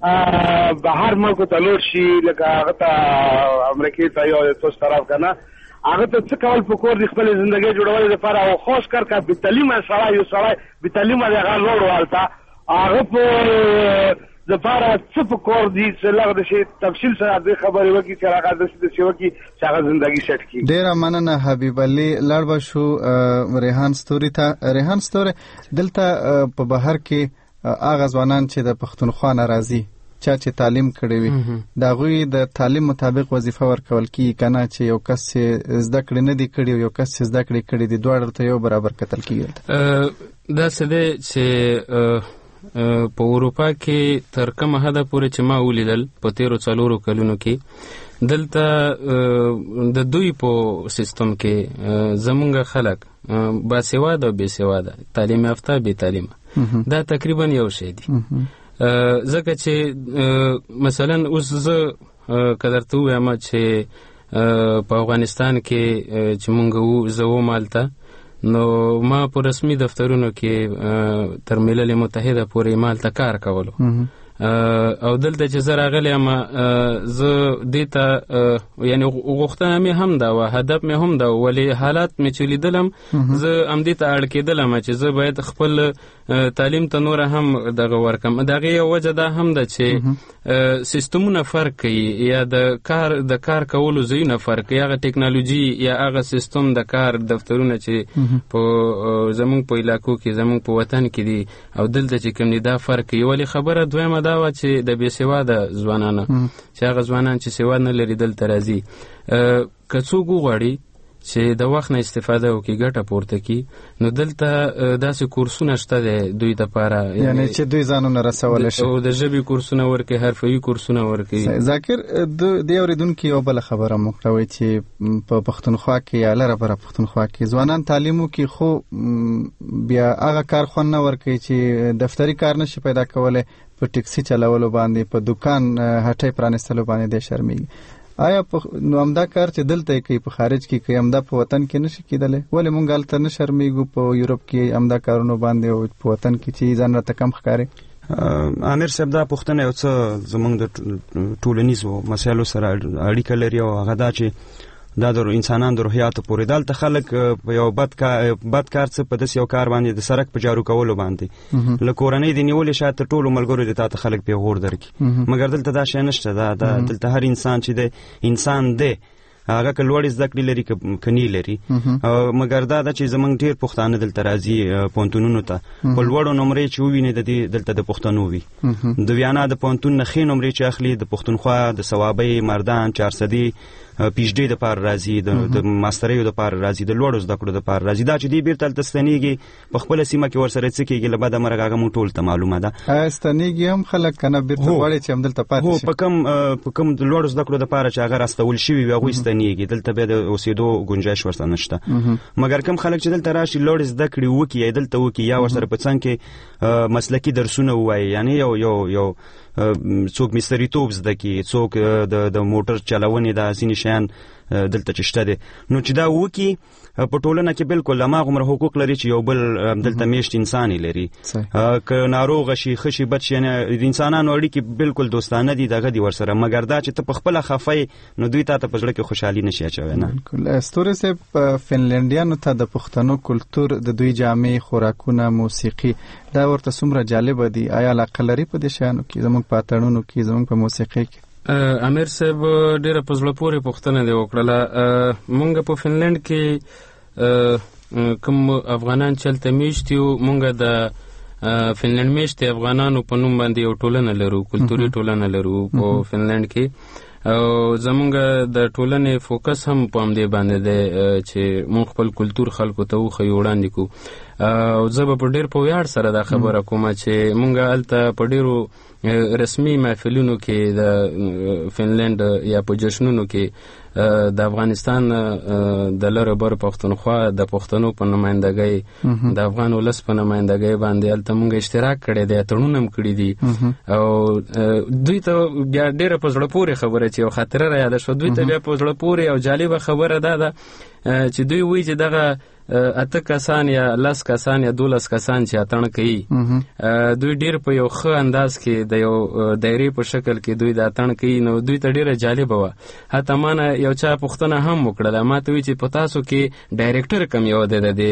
بهر ملکو ته لوډ شي لکه هغه ته امریکې ته یا توس طرف که نه، هغه ته څه کول پکار دي خپلې زندګۍ جوړولو لپاره او خاص کر که بېتعلیمه سړی یو سړی بېتعلیمه دی هغه لوړ و هلته هغه په دپاره څه پکار دي چې لږ د شي تفصیل سره دې خبرې وکړي چې هغه داسې داسې وکړي چې هغه زندګي سیټ کړي. ډېره مننه حبیب علي. لاړ به شو ریحان ستوري ته. ریحان ستوري دلته په بهر کې هغه ځوانان چې د پښتونخوا نه راځي چا چې تعلیم کړی وي د هغوی د تعلیم مطابق وظیفه ورکول کېږي که نه چې یو کس چې زده کړې نه دي کړي او یو کس چې زده کړې کړي دي دواړه ته یو برابر کتل کېږي؟ داسې دی چې په اروپا کې تر کومه حده پورې چې ما ولیدل په تیرو څلورو کلونو کې دلته د دوی په سیستم کې زمونږ خلک باسواده او بې سواده، تعلیم یافته بې تعلیمه، دا تقریبا یو شی دی. ځکه چې مثلا اوس زه که درته ووایم چې په افغانستان کې چې مونږ وو زه وم هلته، نو ما په رسمي دفترونو کې تر ملل متحده پورې ما هلته کار کولو، او دلته چې زه راغلی یم زه دې ته یعنې غوښتنه مې هم دا وه، هدف مې هم دا و، ولې حالات مې چې لیدلم زه همدې ته اړ کېدلم چې زه باید خپل تعلیم ته نوره هم دغه ورکم. د هغې یو وجه دا هم ده چې سیستمونه فرق کوي، یا د کار د کار کولو ځایونه فرق کوي، هغه ټیکنالوژي یا هغه سیستم د کار دفترونه چې په زمونږ په علاقو کې زمونږ په وطن کې دي او دلته چې کوم دي دا فرق کوي. ولې خبره دویمه دا وه چې د بې سواده ځوانانو چې هغه ځوانان چې سواد نه لري دلته راځي، که څوک وغواړي چې د وخت نه استفاده وکړي ګټه پورته کړي، نو دلته داسې کورسونه شته دی دوی دپاره، یعنې چې دوی ځانونه رسولی شي، او د ژبې کورسونه ورکوي، حرفوي کورسونه ورکوي. ذاکر دې اورېدونکي یو بله خبره مو کړه چې په پښتونخوا کې یا لره بره پښتونخوا کې ځوانان تعلیم وکړي، خو بیا هغه کار خوند نه ورکوي چې دفتري کار نشي پیدا کولی، په ټکسي چلولو باندې، په دکان هټۍ پرانیستلو باندې دی شرمېږي. آیا نو همدا کار چې دلته کوي په خارج کې کوي همدا په وطن کې نشي کېدلی؟ ولې موږ هلته نه شرمېږو په یورپ کې همدا کارونو باندې او په وطن کې چې ځان راته کم ښکاري؟ امیر صاحب دا پوښتنه یو څه زموږ د ټولنیزو مسایلو سره اړیکه لري، او هغه دا چې دا د انسانانو د روحیاتو پورې دلته خلک په یو بد کار بد کار څه په داسې یو کار باندې د سړک په جارو کولو باندې له کورنۍ د نیولې شاید تر ټولو ملګرو د تا ته خلک پیغور درکړي، مګر دلته دا شی نشته. دا دلته هر انسان چې دی انسان دی، هغه که لوړې زده کړې لري که نه لري، مګر دا ده چې زموږ ډېر پښتانه دلته راځي پوهنتونونو ته، په لوړو نمرې چې ووینې د دې دلته د پښتنو وي، د ویانا د پوهنتون نه ښې نمرې چې اخلي، د پښتونخوا د صوابۍ مردان چارسدي پی ایچ ډي دپاره راځي، د ماستریو دپاره راځي، د لوړو زده کړو دپاره راځي. دا چې دوی بېرته هلته ستنېږي په خپله سیمه کې ورسره څه کېږي له بده مرغه هغه مونږ ټول ته معلومه ده. آیا ستنېږي هم خلک که نه بېرته غواړي چې همدلته پاتې شي؟ هو، په کوم په کوم د لوړو زده کړو دپاره چې هغه راستول شوي وي هغوی ستنېږي، دلته بیا د اوسېدو گنجایش ورته نشته. مګر کوم خلک چې دلته راشي لوړې زده کړې وکړي یا دلته وکړي یا ورسره په څنګ کې مسلکي درسونه ووایي، یعنې یو یو یو څوک مستریتوب زده کړي، څوک د موټر چلونې دا ځینې شیان دلته چې شته دی، نو چې دا وکړي په ټولنه کې بالکل هماغومره حقوق لري چې یو بل دلته میشت انسان یې لري. که ناروغه شي ښه شي بد شي، یعنې د انسانانو اړیکې بالکل دوستانه دي دغه دي ورسره، مګر دا چې ته په خپله خفه نو دوی تا ته په زړه کې خوشحالي نشي اچوی. نه بالکل. ستوري صاحب، فنلنډیانو ته د پښتنو کلتور، د دوی جامې، خوراکونه، موسیقي، دا ورته څومره جالبه دي؟ آیا علاقه لري په دې شیانو کې، زموږ په اتڼونو کې، زموږ په موسیقۍ کې؟ امیر صاحب ډېره په زړه پورې پوښتنه دې وکړله. مونږ په فنلنډ کې کوم افغانان چې هلته میشت یو، مونږ د فنلنډ میشتې افغانانو په نوم باندې یو ټولنه لرو، کلتوري ټولنه لرو په فنلنډ کې، او زمونږ د ټولنې فوکس هم په همدې باندې دی چې مونږ خپل کلتور خلکو ته وښیو، وړاندې کړو. او زه به په ډېر په ویاړ سره دا خبره کومه چې مونږ هلته په ډېرو رسمي محفلونو کې د فنلنډ یا په جشنونو کې د افغانستان د لره بر پښتونخوا د پښتنو په نمائندګۍ، د افغان ولس په نمائندګۍ باندې هلته مونږ اشتراک کړی دی، تړون هم کړي دي. او دوی ته بیا ډېره په زړه پورې خبره چې یو خاطره را یاده شوه، دوی ته بیا په زړه پورې او جالبه خبره دا ده چې دوی وایي چې دغه اته کسان یا لس کسان یا دولس کسان چې اتڼ کوي، دوی ډېر په یو ښه انداز کې د یو دایرې په شکل کې دوی د اتڼ کوي. نو دوی ته ډېره جالبه وه. حتی ما نه یو چا پوښتنه هم وکړله، ما ته وایي چې په تاسو کې ډایرکټر کم یو دی د دې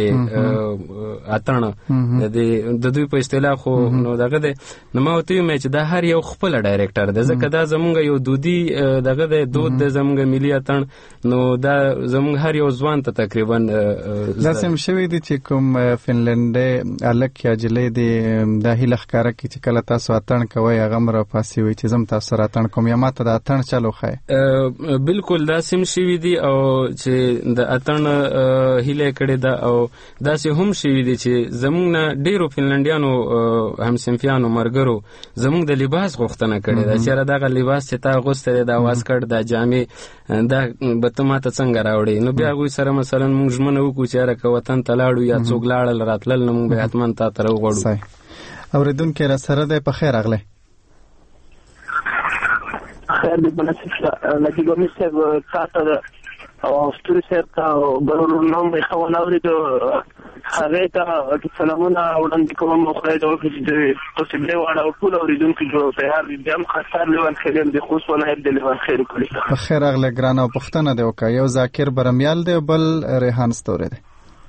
اتڼ، د دوی په اصطلاح خو نو دغه دی. نو ما ورته ویم چې دا هر یو خپله ډایرکټر دی، ځکه دا زمونږ یو دودي دغه دی، دود دی زمونږ ملي اتڼ. نو دا زمونږ هر یو ځوان ته تقریبا داسې هم شوي دي چې کوم فنلنډی هلک یا جلۍ دی دا هیله ښکاره کړي چې کله تاسو اتڼ کوئ هغه هم راپاسې وایي چې زه هم تاسو سره اتڼ کوم یا ما ته د اتڼ چل وښایه؟ بالکل داسې هم شوي دي، او چې د اتڼ هیله یې کړې ده، او داسې هم شوي دي چې زمونږ نه ډېرو فنلنډیانو همصنفیانو ملګرو زمونږ د لباس غوښتنه کړې ده، چېرې دغه لباس چې تا اغوستی دی، دا واسکټ، دا جامې، دا به ته ما ته څنګه راوړې؟ نو بیا هغوی سره مثلا مونږ ژمنه وکړو چې یاره ده که وطن ته لاړو یا څوک لاړل راتلل نو موږ به حتما تا ته راوغواړو. صحیح. اورېدونکی را سره دی، په خیر راغلی. خیر دې مناسب شه لکي ګورمي صاحب تا ته او ستوري صاحب ته او بلور نوم به ښه ونه اورېدو، هغې ته سلامونه وړاندې کوم او خدای دې وکړي چې د قصیدې واړه او ټول اورېدونکي جوړ تیار دي. بیا هم خاصار لیوانخېل یم د خوست ولایت د لیوانخېل کلي. په خیر راغلی ګرانه. او پوښتنه دې وکړه، یو ذاکر برمیال دی او بل ریحان ستوری دی.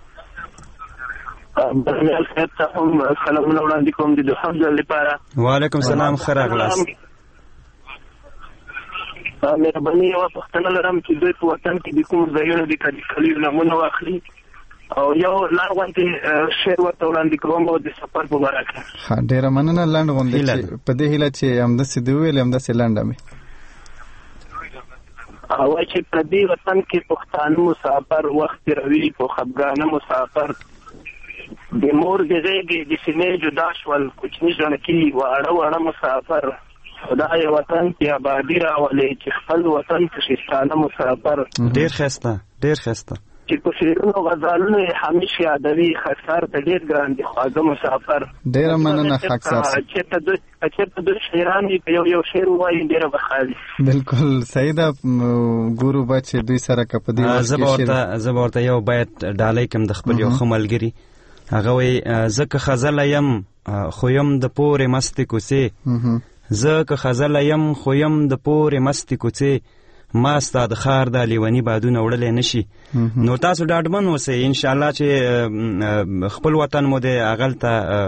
برمیال صاحب ته هم سلامونه وړاندې کوم د دوهم ځل لپاره. وعلیکم سلام، ښه راغلاست. مهرباني یوه پوښتنه لرم چې دوی په وطن کې د کوم ځایونو د کلیو نومونه واخلي او یو لنډ غوندې شعر ورته وړاندې کوم او د سفر په باره کې. ښه، ډېره مننه. لنډ غوندې چې په دې هیله چې همداسې دې وویل همداسې لنډه مې وایي چې په دې وطن کې پښتانه مسافر وخت تېروي په خفګانه مسافر د مور د غېږې د سینې جدا شول کوچني ژوندکي واړه واړه مسافر خدای وطن کې آبادي راولي چې خپل وطن کې شستانه مسافر. ډېر ښایسته، ډېر ښایسته. چې په شعرونو غزلونو یې همیش یادوي خاکسار ته ډېر ګران دي خواږه مسافر. ډېره مننه خاکسار صاحب. چېرته دوی شاعران وي په یو یو شعر ووایي ډېره به ښه وي. بلکل صحیح ده. ګورو به چې دوی سره که په دې وخت کې زه به ورته یو بیت ډالۍ کړم د خپل یو ښه ملګري. هغه وایي زه که خزله یم خو یم د پورې مستې کوڅې، زه که خزله یم خو یم د پورې مستې کوڅې، ما ستا د ښار دا لیوني بادونه وړلی نشي. نو تاسو ډاډمن اوسئ انشاءالله چې خپل وطن مو دی، هغلته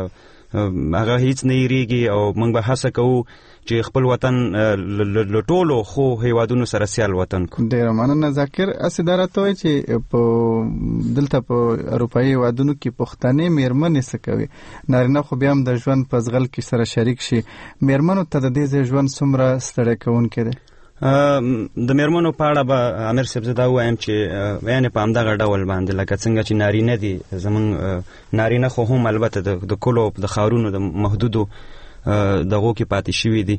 هغه هیڅ نه هېرېږي او موږ به هڅه کوو چې خپل وطن له ټولو خو هیوادونو سره سیال وطن کو. ډېره مننه ذاکر. هسې دا راته وایي چې په دلته په اروپایي هیوادونو کې پښتنې مېرمنې څه کوي؟ نارینه خو بیا هم د ژوند په ځغل کې سره شریک شي، مېرمنو ته د دې ځای ژوند څومره ستړی کوونکی دی؟ د مېرمنو په اړه به امیر صاحب زه دا ووایم چې یعنې په همدغه ډول باندې لکه څنګه چې نارینه دي زموږ نارینه خو هم البته د کلو د ښارونو د محدودو دغو کې پاتې شوي دي.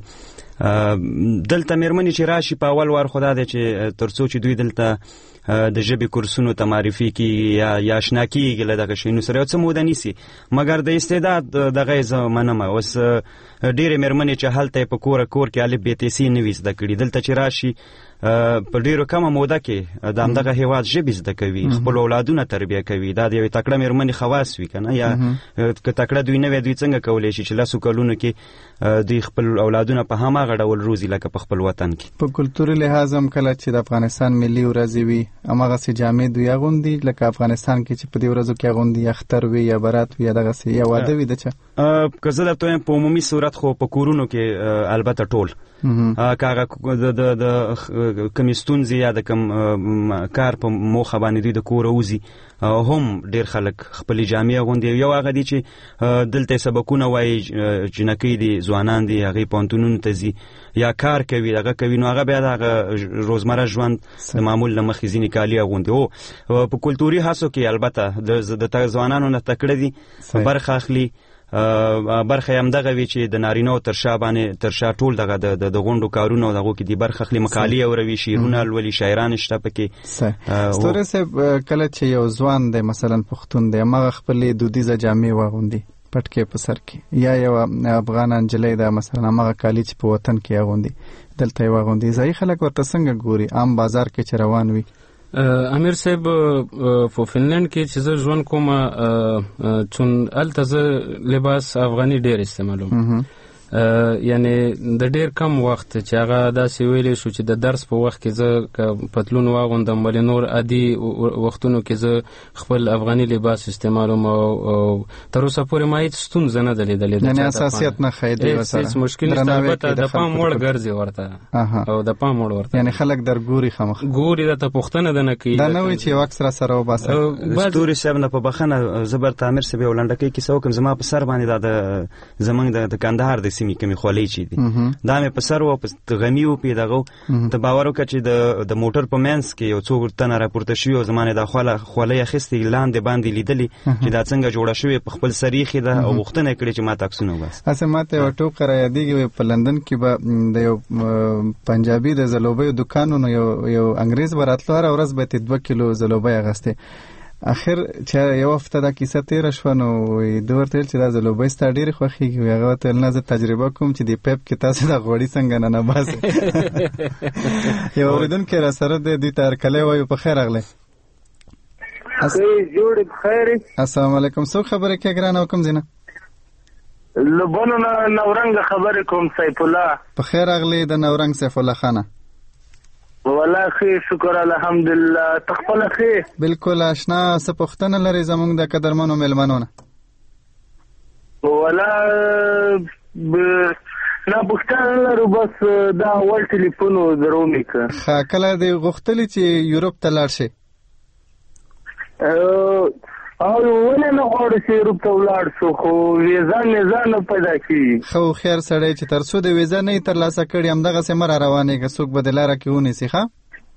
دلته مېرمنې چې راشي په اول وار خو دا دی چې تر څو چې دوی دلته د ژبې کورسونو ته معرفي کېږي یا یا اشنا کېږي له دغه شیانو سره یو څه موده نیسي، مګر د استعداد دغه یې زه منم. اوس ډېرې مېرمنې چې هلته یې په کوره کور کې الف بې ته نه وي زده کړي، دلته چې راشي په ډېرو کمه موده کې د همدغه هېواد ژبې زده کوي، خپل اولادونه تربیه کوي. دا د یوې تکړه مېرمنې خواص وي که نه، یا که تکړه دوی نه وی دوی څنګه کولی شي چې لسو کلونو کې دوی خپل اولادونه په هماغه ډول روزي لکه په خپل وطن کې. په کلتوري لحاظ هم کله چې د افغانستان ملي ورځې وي هماغسې جامې دوی اغوندي لکه افغانستان کې چې په دې ورځو کې اغوندي، یا اختر وي یا برات وي یا دغسې یا واده وي د چا؟ که زه درته وایم په عمومي صورت خو په کورونو کې البته ټول که هغه د کمې ستونزې یا د کم کار په موخه باندې دوی د کوره وځي هم ډېر خلک خپلې جامې اغوندي. یو هغه دي چې دلته سبقونه وایي، جنکۍ دي ځوانان دي هغې پوهنتونونو ته ځي یا کار کوي دغه کوي، نو هغه بیا د هغه روزمره ژوند د معمول له مخې ځینې کالي اغوندي. او په کلتوري هڅو کې البته د ځوانانو نه تکړه دي برخه اخلي. برخه یې همدغه وي چې د نارینهو تر شا باندې تر شا ټول دغه د غونډو کارونه او دغو کې دي برخه اخلي، مقالې اوروي، شعرونه لولي، شاعران شته پکې. ستوري صاحب کله چې یو ځوان دی مثلا پښتون دی هماغه خپلې دودیزه جامې واغوندي پټکې په سر کې، یا یو افغان نجلۍ ده مثلا هماغه کالي چې په وطن کې اغوندي دلته یې واغوندي، ځایي خلک ورته څنګه ګوري عام بازار کې چې روان وي؟ امیر صاحب په فنلند کې چې زه ژوند کوم چون هلته زه لباس افغاني ډېر استعمالوم، یعنی د ډېر کم وخت چې هغه داسې ویلی شو چې د درس په وخت کې زه که پتلون واغوندم ولې نور عادي وختونو کې زه خپل افغاني لباس استعمالوم او تر اوسه پورې ما هېڅ ستونزه نه ده لیدلې، یعنې اساسیت نه ښایي دوی ورسره هېڅ مشکل نشته. البته د پام وړ ګرځي ورته او د پام وړ ورته، یعنې خلک در ګوري خامخ ګوري، درته پوښتنه ده نه کوي، دا نه وایي چې یو عکس را سره وباسه. ستوري صاحب نه په بخښنه زه به ته امیر صاحب یو لنډکۍ کیسه وکړم. زما په سر باندې دا د زموږ د کندهار د سیمې کومې خولۍ چې دي دا مې په سر و په غمي و پې دغه ته باور وکړه چې د موټر په منځ کې یو څو تنه راپورته شوي او زما نه دا خولۍ اخیستې لاندې باندې لیدلې چې دا څنګه جوړه شوې په خپل سر ایښې ده او غوښتنه یې کړې چې ما ته عکسونه وباسي. هسې ما ته یوه ټوکه را یادېږي په لندن کې به د یو پنجابي د ځلوبیو دوکانونو یو یو انګریز به راتلو هره ورځ به یې دوه کیلو ځلوبۍ اخیستې اخر چې یو هفته دا کیسه تیر شو نو د ورته چې دا زلوبې ستا ډېر خوښیږي هغه ته نه زه تجربه کوم چې د پیپ کې تاسو د غوړی څنګه نه نه باسه یو اوریدونکو را سره د دې تر کله وایو په خیر اغله جوړ بخیر. السلام علیکم. څو خبره کې ګرانه وکم زینه لبونو نورنګ خبره کوم سیف الله. په خیر اغله د نورنګ سیف الله خانه. والله خیر شکر الحمدلله. تخپل خیر. بالکل آشنا څه پښتنه لري زمونږ د قدرمنو مېلمنونو. والله نه پښتنه لرو بس دا اول ټلیفون درو میکه. خا کله دی غختلی چې یورپ ته لاړ شي. او ولې نه غواړي چې یورپ ته ولاړ شو خو ویزا نه ځانه پیدا کی. خو خیر سړی چې تر څو د ویزا نه ترلاسه کړي همدغه سمره روانه کې څوک بدلاره کې ونی سي ښه.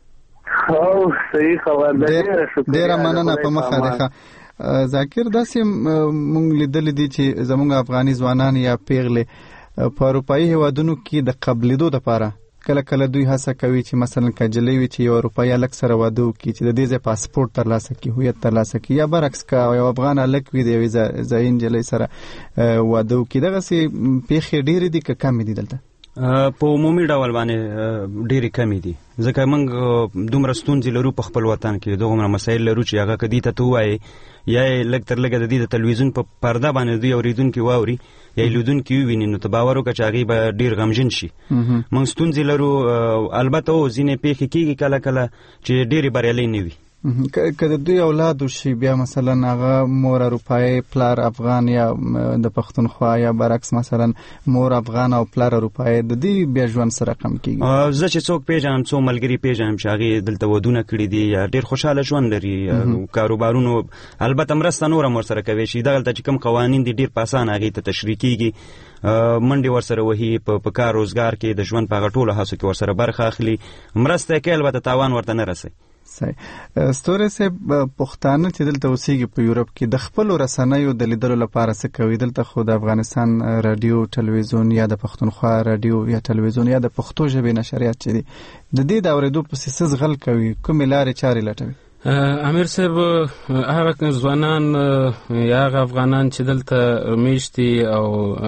او صحیح خبر ده. ډیره مننه په مخه ده. ذاکر داسې مونږ لیدل دي چې زموږ افغاني ځوانان یا پیغله په اروپאי هیوادونو کې د قبلېدو لپاره کله کله دوی هڅه کوي چې مثلا کجلې وي چې یو اروپאי الک سره واده وکړي چې د دې ځای پاسپورت ترلاسه کړي هویت ترلاسه کړي یا برعکس کا یو افغان الک وي د ځاین جلې سره واده وکړي. دغه سي پیښې ډېرې دي که کم دي دلته؟ په عمومي ډول باندې ډېرې کمې دي ځکه موږ دومره ستونزې لرو په خپل وطن کې دغومره مسایل لرو چې هغه کدی ته وایي یا لږ تر لږه د دې د تلویزیون په پرده باندې دوی اوریدونکي واوري یا لیدونکي وویني نو ته باور وکړه چې هغې به ډېر غمژن شي. موږ ستونزې لرو البته او ځینې پیښې کېږي کله کله چې ډېرې بریالۍ نه وي. که د دوی اولاد وشي بیا مثلا هغه مور اروپایي پلار افغان یا د پښتونخوا یا برعکس مثلا مور افغان او پلار اروپایي د دې بیا ژوند سره کم کېږي. زه چې څوک پیژنم څو ملګري پیژنم چې هغې دلته ودونه کړي دي یا ډېر خوشحاله ژوند لري کاروبارونو البته مرسته نور هم ورسره کوي چې دغلته چې کوم قوانین دي ډېر په اسانه هغې ته تشریح کېږي منډې ورسره وهي په کار روزګار کې د ژوند په هغه ټولو هڅو کې ورسره برخه اخلي مرسته یې کوي البته تاوان ورته نه رسوي. ستوري صاحب پښتانه چې دلته اوسېږي په یورپ کې د خپلو رسنیو د لیدلو لپاره څه کوي؟ دلته خو د افغانستان رادیو ټلویزیون یا د پښتونخوا رادیو یا ټلویزیون یا د پښتو ژبې نشریات چې دي د دې د اورېدو پسې څه زغل کوي؟ کومې لارې چارې لټوي؟ امیر صاحب هغه ځوانان یا هغه افغانان چې دلته میشتي او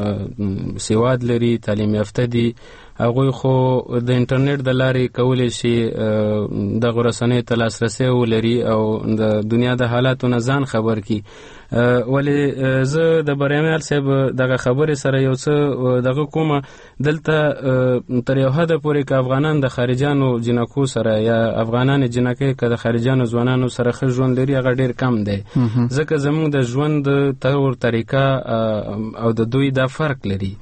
سواد لري تعلیم یافته دي هغوی خو د انټرنیټ د لارې کولی شي دغه رسنیو ته لاسرسی ولري او د دنیا د حالاتو نه ځان خبر کړي. ولې زه د بریامیال صاحب دغه خبرې سره یو څه دغه کومه دلته تر یو حده پورې که افغانان د خارجانو جنکو سره یا افغانان جنکې که د خارجانو ځوانانو سره ښه ژوند لري هغه ډېر کم دی ځکه زموږ د ژوند طور طریقه او د دوی دا فرق لري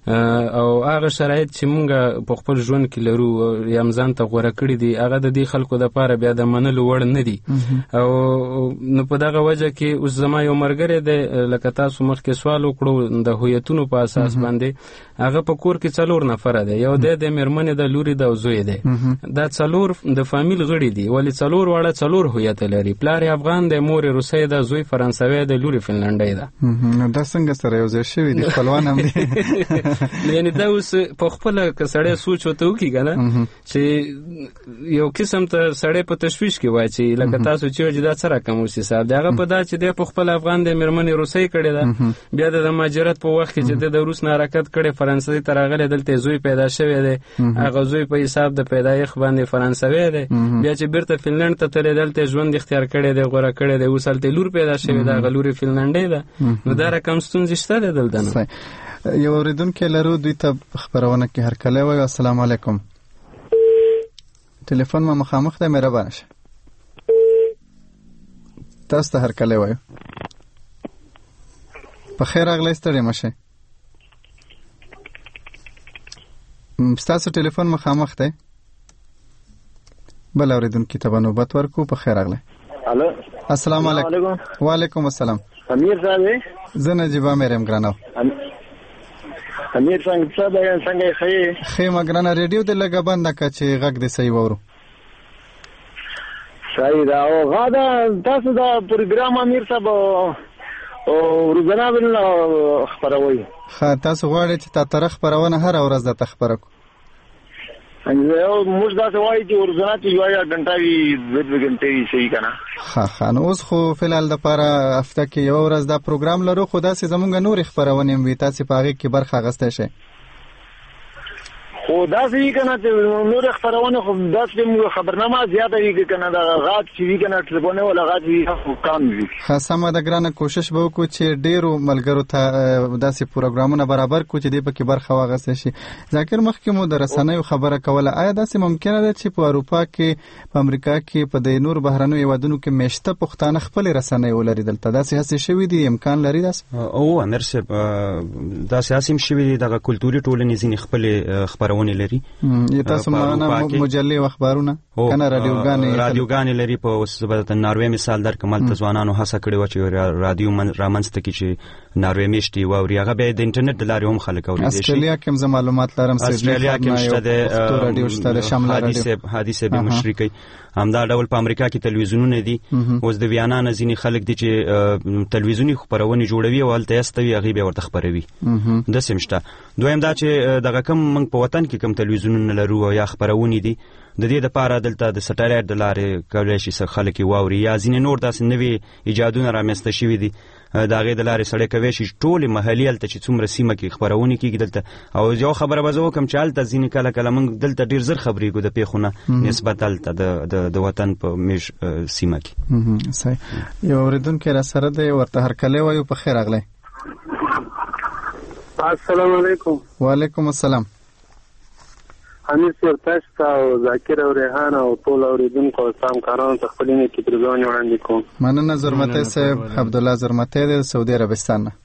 او هغه شرایط چې موږ په خپل ژوند کې لرو یا ځان ته غوره کړي دي هغه د دې خلکو دپاره بیا د منلو وړ نه دي او نو په دغه وجه کې اوس زما یو ملګری دی لکه تاسو مخکې سوال وکړو د هویتونو په اساس باندې هغه په کور کې څلور نفره دی یو دی د مېرمنې د لوري د او زوی دی دا څلور د فامیل غړي دي ولې څلور واړه څلور هویت لري پلار یې افغان دی مور یې روسۍ ده زوی فرانسوی دی لوري فنلنډۍ ده نو دا څنګه سره یو ځای شوي دي خپلوان هم دي یعنې دا اوس په خپله که سړی سوچ ورته وکړي که نه چې یو قسم ته سړی په تشویش کې واچي لکه تاسو چې وایي دا څه رقم اوسي صاحب د هغه په دا چې دی په خپل افغان دی مېرمنې روسۍ کړې ده بیا د مهاجرت په وخت کې چې د روس نه حرکت کړی فرانسوي ته راغلی دلته زوی پیدا شوی دی هغه زوی په حساب د پیدایښت باندې فرانسوی دی بیا چې بیرته فنلنډ ته تللی دلته ژوند اختیار کړی دی غوره کړی دی اوس هلته لور پیدا شوې ده هغه لور یې فنلنډۍ ده نو دا رقم ستونزې شته دی دلته نه یو اورېدونکی لرو دوی ته خپرونه کې هرکلی وایو السلام علیکم ټلیفون ما مخامخ دی مهربانه شه تاسو ته هرکلی وایو په خیر راغلی ستړي مه شئ ستاسو ټلیفون مخامخ دی بل اورېدونکي ته به نوبت ورکړو په خیر راغلی الو السلام علیکم وعلیکم السلام امیر صاحب زه نجیب امیر یم ګرانو امیر څنګه څه دی څنګه ښه ښه یم ګرانه ریډیو دې لږه بنده کړه چې غږ دې صحیح واورو صحیح ده او غاده تاسو دا پروګرام امیر صاحب او روزانه بل خبروي ښه تاسو غواړئ چې تا طرح خبرونه هره ورځ درته خبره کړو موږ داسې وایي چې ورځنه چې یوه ګنټه وي دوه دوه ګنټې وي صحیح که نه ښه ښه نو اوس خو فلحال دپاره هفته کې یوه ورځ دا پروګرام لرو خو داسې زمونږ نورې خپرونې هم وي تاسې په هغې کې برخه اخیستی شئ خو داسې وي که نه چې نورې خپرونې خو داسې خبرنامه زیاته وي که نه دغه غاټ چې وي که نه ټلیفون ولا غاټ وي خو کم وي ښه سمه ده ګرانه کوشش به وکړو چې ډېرو ملګرو ته داسې پروګرامونه برابر کړو چې دوی پکې برخه واخیستی شي ذاکر مخکې مو د رسنیو خبره کوله آیا داسې ممکنه ده چې په اروپا کې په امریکا کې په د نور بهرنیو هېوادونو کې میشته پښتانه خپلې رسنۍ ولري دلته داسې هڅې شوي دي امکان لري داسې او امیر صاحب داسې هڅې هم شوي دي دغه کلتوري ټولنې ځینې خپلې خپرونې لري تاسو معنا مجلې او اخبارونه کنه رادیوګانې رادیوګانې لري په اوس د ناروې مثال درکمل ته ځوانانو هڅه کړې و چې رادیو رامنځته کړي چې ناروې میشتي واوري هغه به د انټرنیټ د لارې هم خلک اوري دي استرالیا کې هم معلومات لرم استرالیا کې شته د رادیو شته د شمال حادثه حادثه به مشرقي همدا ډول په امریکا کې تلویزیونونه دي اوس د ویانا نه ځینې خلک دي چې تلویزیونی خبرونه جوړوي او هلته استوي هغه به ورته خبروي د سمشته دویم دا چې دغه کم موږ په وطن کې کم تلویزیونونه لرو یا خبرونه دي د دې لپاره دلته د سټلایټ د لارې کولای شي خلک واوري یا ځینې نور داسې نوي ایجادونه رامنځته شوي دي د هغې د لارې سړی کوی شي ټولې محلي هلته چې څومره سیمه کې خپرونې کېږي دلته او یو خبره به زه وکړم چې هلته ځینې کله کله موږ دلته ډېر زر خبرېږو د پیښو نه نسبت هلته د وطن په میش سیمه کې صحیح یو اورېدونکی راسره دی ورته هرکلی وایو په خیر راغلی السلام علیکم وعلیکم السلام امیر صاحب تاسو ته او ذاکر او ریحان او ټول اورېدونکو او همکارانو ته خپلې نیکې پرزونې وړاندې کوم مننه زرمتی صاحب عبدالله زرمتی دی د سعودي عربستان نه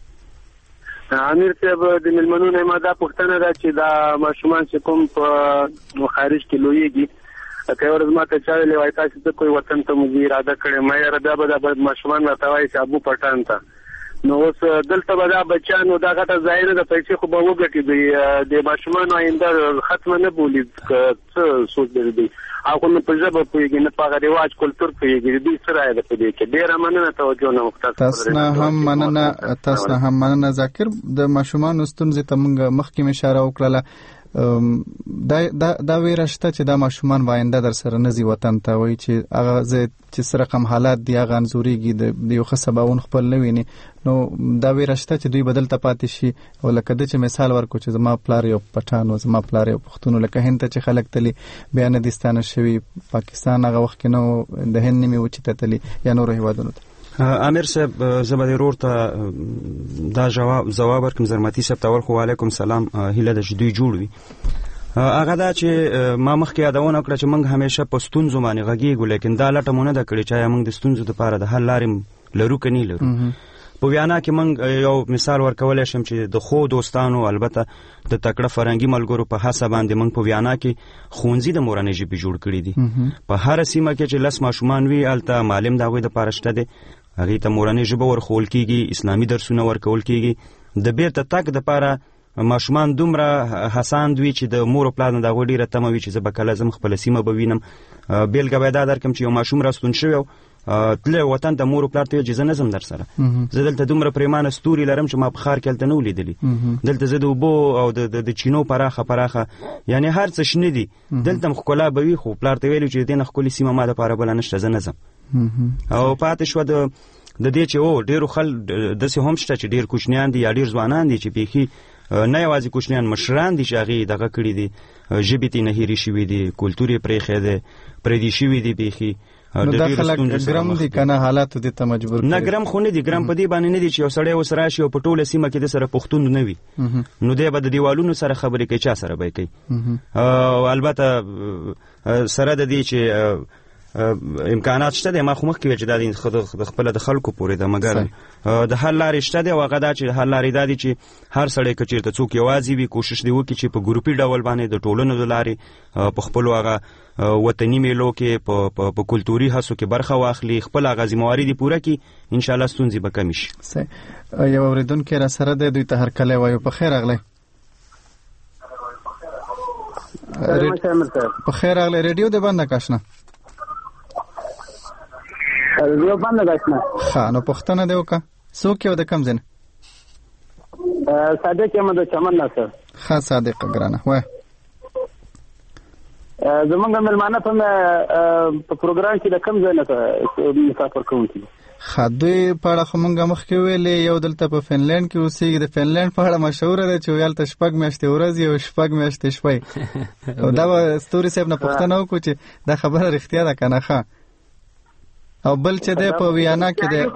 امیر صاحب د مېلمنو نه ما دا پوښتنه ده چې دا ماشومان چې کوم په خارج کې لویېږي که یو ورځ ما ته چا ویلې وایي تاسې ته کوی وطن ته مو ځي اراده کړې ما یاره بیا به دا ماشومان راته وایي چې ابو پټان ته نو اوس دلته به دا بچیانو دا غټه ځای نه ده پیسې خو به وګټي دوی د ماشومانو آینده ختمه نه بولي څه سوچ لري دوی هغه نه په ژبه پوهېږي نه په هغه رواج کلتور پوهېږي دوی څه رایه ده په دې کې ډېره مننه توجه نه وخت تاسو نه هم مننه تاسو نه هم مننه ذاکر د ماشومانو ستونزې ته موږ مخکې اشاره وکړله دا دا دا ویره شته چې دا ماشومان وایند در سره نزي وطن ته وای چې هغه چې سره کم حالات دی هغه انزوريږي د یو خصباون خپل نه ویني نو دا ویره شته چې دوی بدل ته پاتې شي او لکه د چې مثال ورکو چې زما پلار یو پټان او زما پلار یو پښتون لکه هند ته چې خلک تلی بیان دستانه شوی پاکستان هغه وخت کې نو د هند نیمه وچته تلی یا نور هیوادونو ته امیر صاحب زبر ورور ته دا جواب جواب ورکم زرمتی صاحب تاول خو علیکم سلام هله د جدي جوړ وي هغه دا چې ما مخکې یادونه کړه چې موږ همیشه په ستونزو باندې غږیږو لیکن دا لټه مونږ نه کړې چې موږ د ستونزو لپاره د حل لارې لرو کني لرو په ویانا کې موږ یو مثال ورکولای شم چې د خو دوستانو البته د تکړه فرنګي ملګرو په حساب باندې موږ په ویانا کې خونځي د مورانې ژبې جوړ کړې دي په هر سیمه کې چې لس ماشومان وي الته معلم دا غوي د پارشته دي هغه ته مورانې ژبه ورخول کیږي اسلامي درسونه ورکول کیږي د بیرته تک د پاره ماشومان دومره حسان دوی چې د مور او پلان د غوډیره تموي چې زه به کله زم خپل سیمه بوینم بیلګه به دا درکم چې یو ماشوم راستون شوی تل وطن د مور او پلان ته اجازه نظم در سره زه دلته دومره پریمانه ستوري لرم چې ما په خار کې دلته نو لیدلی دلته زه د وبو او د د چینو پراخه پراخه یعنی هر څه شنه دي دلته خپل بوي خو پلان ته ویلو چې دینه خپل سیمه ما د پاره بل نشته زه نظم او پاتې شو د د دې چې او ډیرو خل د سه هم شته چې ډیر کوچنیان دي یا ډیر ځوانان دي چې بيخي نه یوازې کوچنیان مشران دي چې هغه دغه کړی دي ژبې ته نه هېری شوی دي کلتوري پرېخې دي پرې دي شوی دي بيخي نو دا خلک ګرام دي کنه حالات دي ته مجبور نه ګرام خو نه دي ګرام په دې باندې نه دي چې یو سړی وسره شي او په ټوله سیمه کې د سره پښتون نه وي نو دی به د دیوالونو سره خبرې کوي چا سره به کوي او البته سره د دې چې امکانات شته د ما خو مخکې چې د خپل د خلکو پورې د مګر د حل لارې شته دی او هغه دا چې حل لارې دا دي چې هر سړی که چېرته څوک یوازې وي کوشش دی وکړي چې په ګروپي ډول باندې د ټولنو د لارې په خپلو هغه وطني میلو کې په کلتوري هڅو کې برخه واخلي خپل هغه ذمهواري دې پوره کړي انشاءالله ستونزې به کمې شي یو اورېدونکی راسره دی دوی ته هرکلی وایو په خیر راغلی په خیر راغلی ریډیو دې بنده که اشنا ریډیو بنده ده اشنا ښه نو پوښتنه دې وکړه څوک یو د کوم ځای نه صادق یم د چمن نه سر ښه صادق ګرانه وایه زمونږ مېلمانه په پروګرام کې د کوم ځای نه مسافر کوونکي خدای په اړه خو مونږ مخکې ویلې یو دلته په فنلند کې اوسېږي. د فنلند په اړه مشهوره ده چې هلته شپږ میاشتې ورځې او شپږ میاشتې شپې او دا به ستوري صاحب نه پوښتنه وکړو چې دا خبره رښتیا ده که نه ښه. او بل چې دی په ویانا کې دی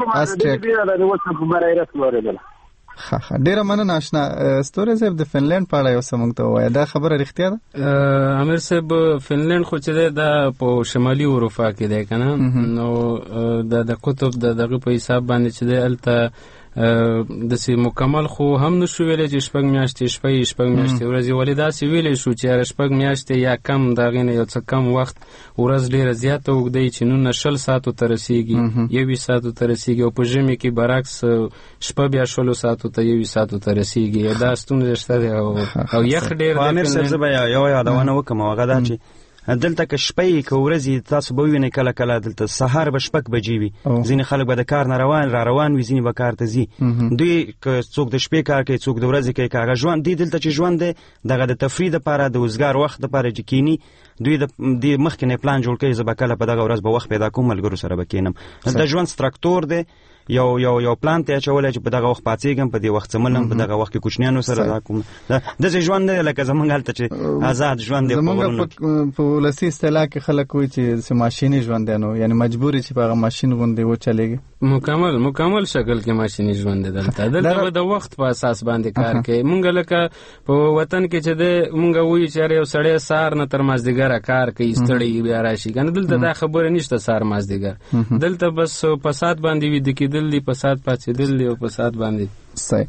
آسټریا. ښه ښه ډېره مننه اشنا. ستوري صاحب د فنلند په اړه یو څه مونږ ته ووایه، دا خبره رښتیا ده؟ امیر صاحب فنلند خو چې دی دا په شمالي اروپا کې دی که نه، نو د قطب د دغه په حساب باندې چې دی هلته داسې مکمل خو هم نشو ویلی چې شپږ میاشتې شپې شپږ میاشتې ورځې، ولې داسې ویلی شو چې یاره شپږ میاشتې یا کم د هغې نه یو څه کم وخت ورځ ډېره زیاته اوږدی چې نونه شل ساعتو ته رسېږي، یوویشت ساعتو ته رسېږي، او په ژمي کې برعکس شپه بیا شلو ساعتو ته یوویشت ساعتو ته رسېږي. دا ستونزه شته دی او یخ ډېر دی. امیر صاحب زه به یوه یادونه وکړم او هغه دا چې دلته که شپې که ورځې تاسو به ووینئ کله کله دلته سهار به شپږ بجې وي، ځینې خلک به د کار نه روان را روان وي، ځینې به کار ته ځي. دوی که څوک د شپې کار کوي څوک د ورځې کوي، که هغه ژوند دی دلته چې ژوند دی دغه د تفریح دپاره د وزګار وخت دپاره چې کینی دوی د دې مخکې نه پلان جوړ کوي زه به کله په دغه ورځ به وخت پیدا کوم ملګرو سره به کینم. د ژوند سترکتور دی، یو یو یو پلان ته اچولی چې په دغه وخت پاڅېږم، په دې وخت څملم، په دغه وخت کې کوچنیانو سره دا کوم. داسې ژوند نه دی لکه زمونږ هلته چې آزاد ژوند دی. زمونږ په ولسي اصطلاح کې خلک وایي چې ماشیني ژوند دی، نو یعنی مجبور چې په هغه ماشین غوندې وچلېږي. مکمل مکمل شکل کې ماشیني ژوند دی دلته. دلته به د وخت په اساس باندې کار کوي. مونږ لکه په وطن کې چې دی مونږ وایو چې یو سړی سهار نه تر مازدیګره کار کوي ستړی بیا راشي، که نه دلته دا خبره نشته سهار مازدیګر. دلته بس په ساعت باندې ویده کېدل دي، په ساعت پاڅېدل دي او په ساعت باندې. صحیح.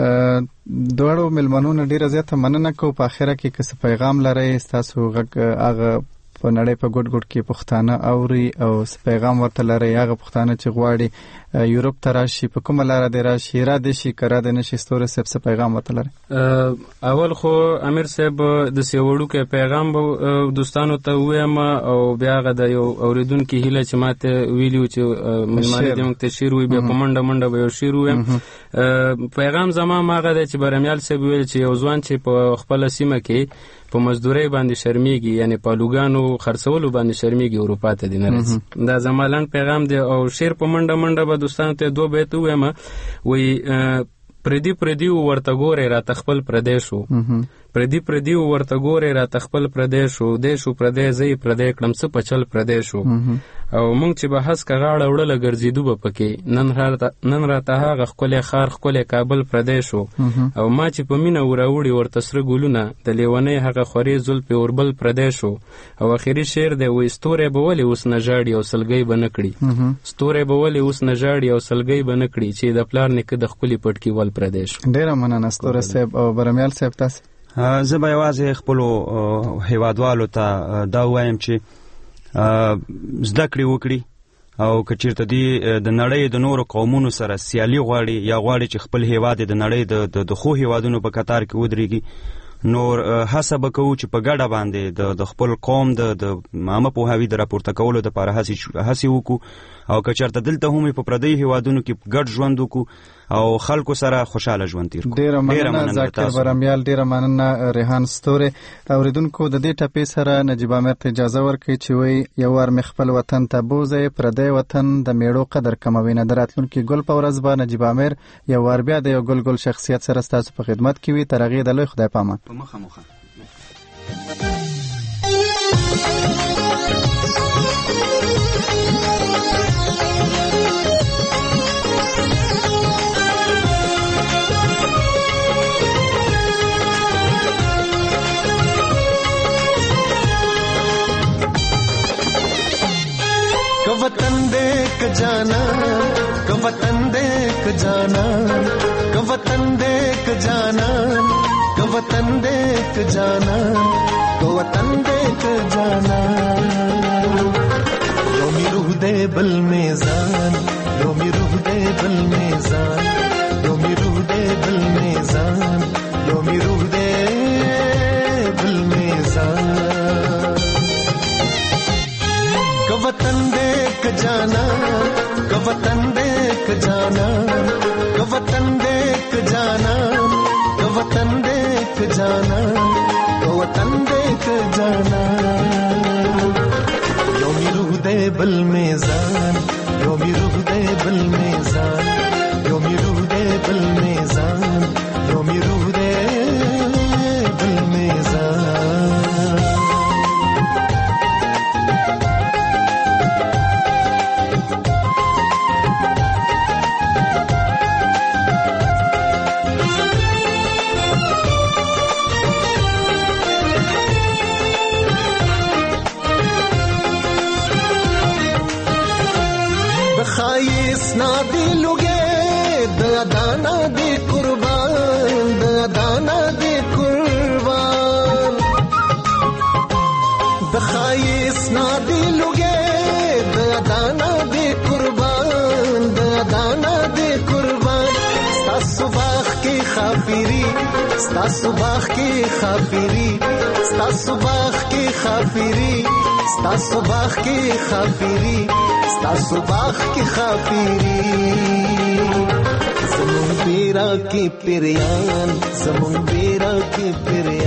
دواړو مېلمنو نه ډېره زیاته مننه کوو. په اخره کې که څه پیغام لرئ ستاسو غږ هغه په نړۍ په ګوټ ګوټ کې پښتانه اوري او څه پیغام ورته لرئ، هغه پښتانه چې غواړي یورپ ته راشي په کومه لاره دې راشي، را دې شي که را دې نه شي، ستوري صاحب څه پیغام ورته لرئ؟ اول خو امیر صاحب داسې یو وړوکی پیغام به دوستانو ته ووایم او بیا هغه د یو اورېدونکي هیله چې ما ته ویلي وو چې مېلمانه دې موږ ته شعر ووایي، بیا په منډه منډه به یو شعر ووایم. پیغام زما هغه دی چې برمیال صاحب ویل چې یو ځوان چې په خپله سیمه کې په مزدورۍ باندې شرمیږي، یعنی په الوګانو خرڅولو باندې شرمیږي، اروپا ته دې نه راځي. دا زما لنډ پیغام دی. او شعر په منډه منډه به دوستانو ته دوه بیت ووایم. وایي پردي پردي ورته ګورې راته خپل پردی شو، پردي پردي ورته ګورې راته خپل پردی شو، دی شو پردی زه یې پردی کړم څه په چل پردی شو. او موږ چې به هسکه غاړه وړله ګرځېدو به پکې، نن راته هغه ښکلی ښار ښکلی کابل پردی شو. او ما چې په مینه وراوړي ورته سره ګلونه، د لیونۍ هغه خورې زلفې اوربل پردی شو. او اخري شعر دی وایي ستوری به ولې اوس نه ژاړي او سلګۍ به نه کړي، ستوری به ولې اوس نه ژاړي او سلګۍ به نه کړي چې د پلار نیکه د ښکلي پټکي ول پردی شو. ډېره مننه ستوری صاحب. او برمیال صاحب تاسې؟ زه به یوازې خپلو هیوادوالو ته دا ووایم چې زده کړې وکړي او که چېرته دوی د نړۍ د نورو قومونو سره سیالي غواړي یا غواړي چې خپل هیواد د نړۍ د ښو هیوادونو په کتار کې ودرېږي، نور هڅه به کوو چې په ګډه باندې د خپل قوم د عامه پوهاوي د راپورته کولو دپاره هڅې وکړو. او که چېرته دلته هم په پردیو هیوادونو کې ګډ ژوند وکړو او خلکو سره خوشحاله ژوند تیر کړو. ډېره مننه ذاکر برمیال، ډېره مننه ریحان ستوري. اوریدونکو د دې ټپې سره نجیب امیر ته اجازه ورکړئ چې وایي یو وار مې خپل وطن ته بوځئ، پردی وطن د میړو قدر کموي نه. د راتلونکي ګل په ورځ به نجیب امیر یو وار بیا د یو ګل ګل شخصیت سره ستاسو په خدمت کې وي. تر هغې د لوی خدای په امان. په مخه مخه वतन देख जाना, क वतन देख जाना, क वतन देख जाना, क वतन देख जाना, क वतन देख जाना. योमी रूह दे बल मेज़ान, योमी रूह दे बल मेज़ान, योमी रूह दे बल मेज़ान, योमी रूह दे बल मेज़ान. क वतन देख जाना, क वतन देख जाना, क वतन देख जाना, क वतन देख जाना, क वतन देख जाना. بل میزان یو می روح دې بل میزان یو می روح دې بل میزان یو می روح دې بل میزان خایس نادی لوگے دانا دی قربان دانا دی قربان خایس نادی لوگے دانا دی قربان دانا دی قربان ستا صبح کی خافری ستا صبح کی خافری ستا صبح کی خافری ستا صبح کی خافری ستا صبح کی خافری زمون بیرا کی پریان زمون بیرا کی پریان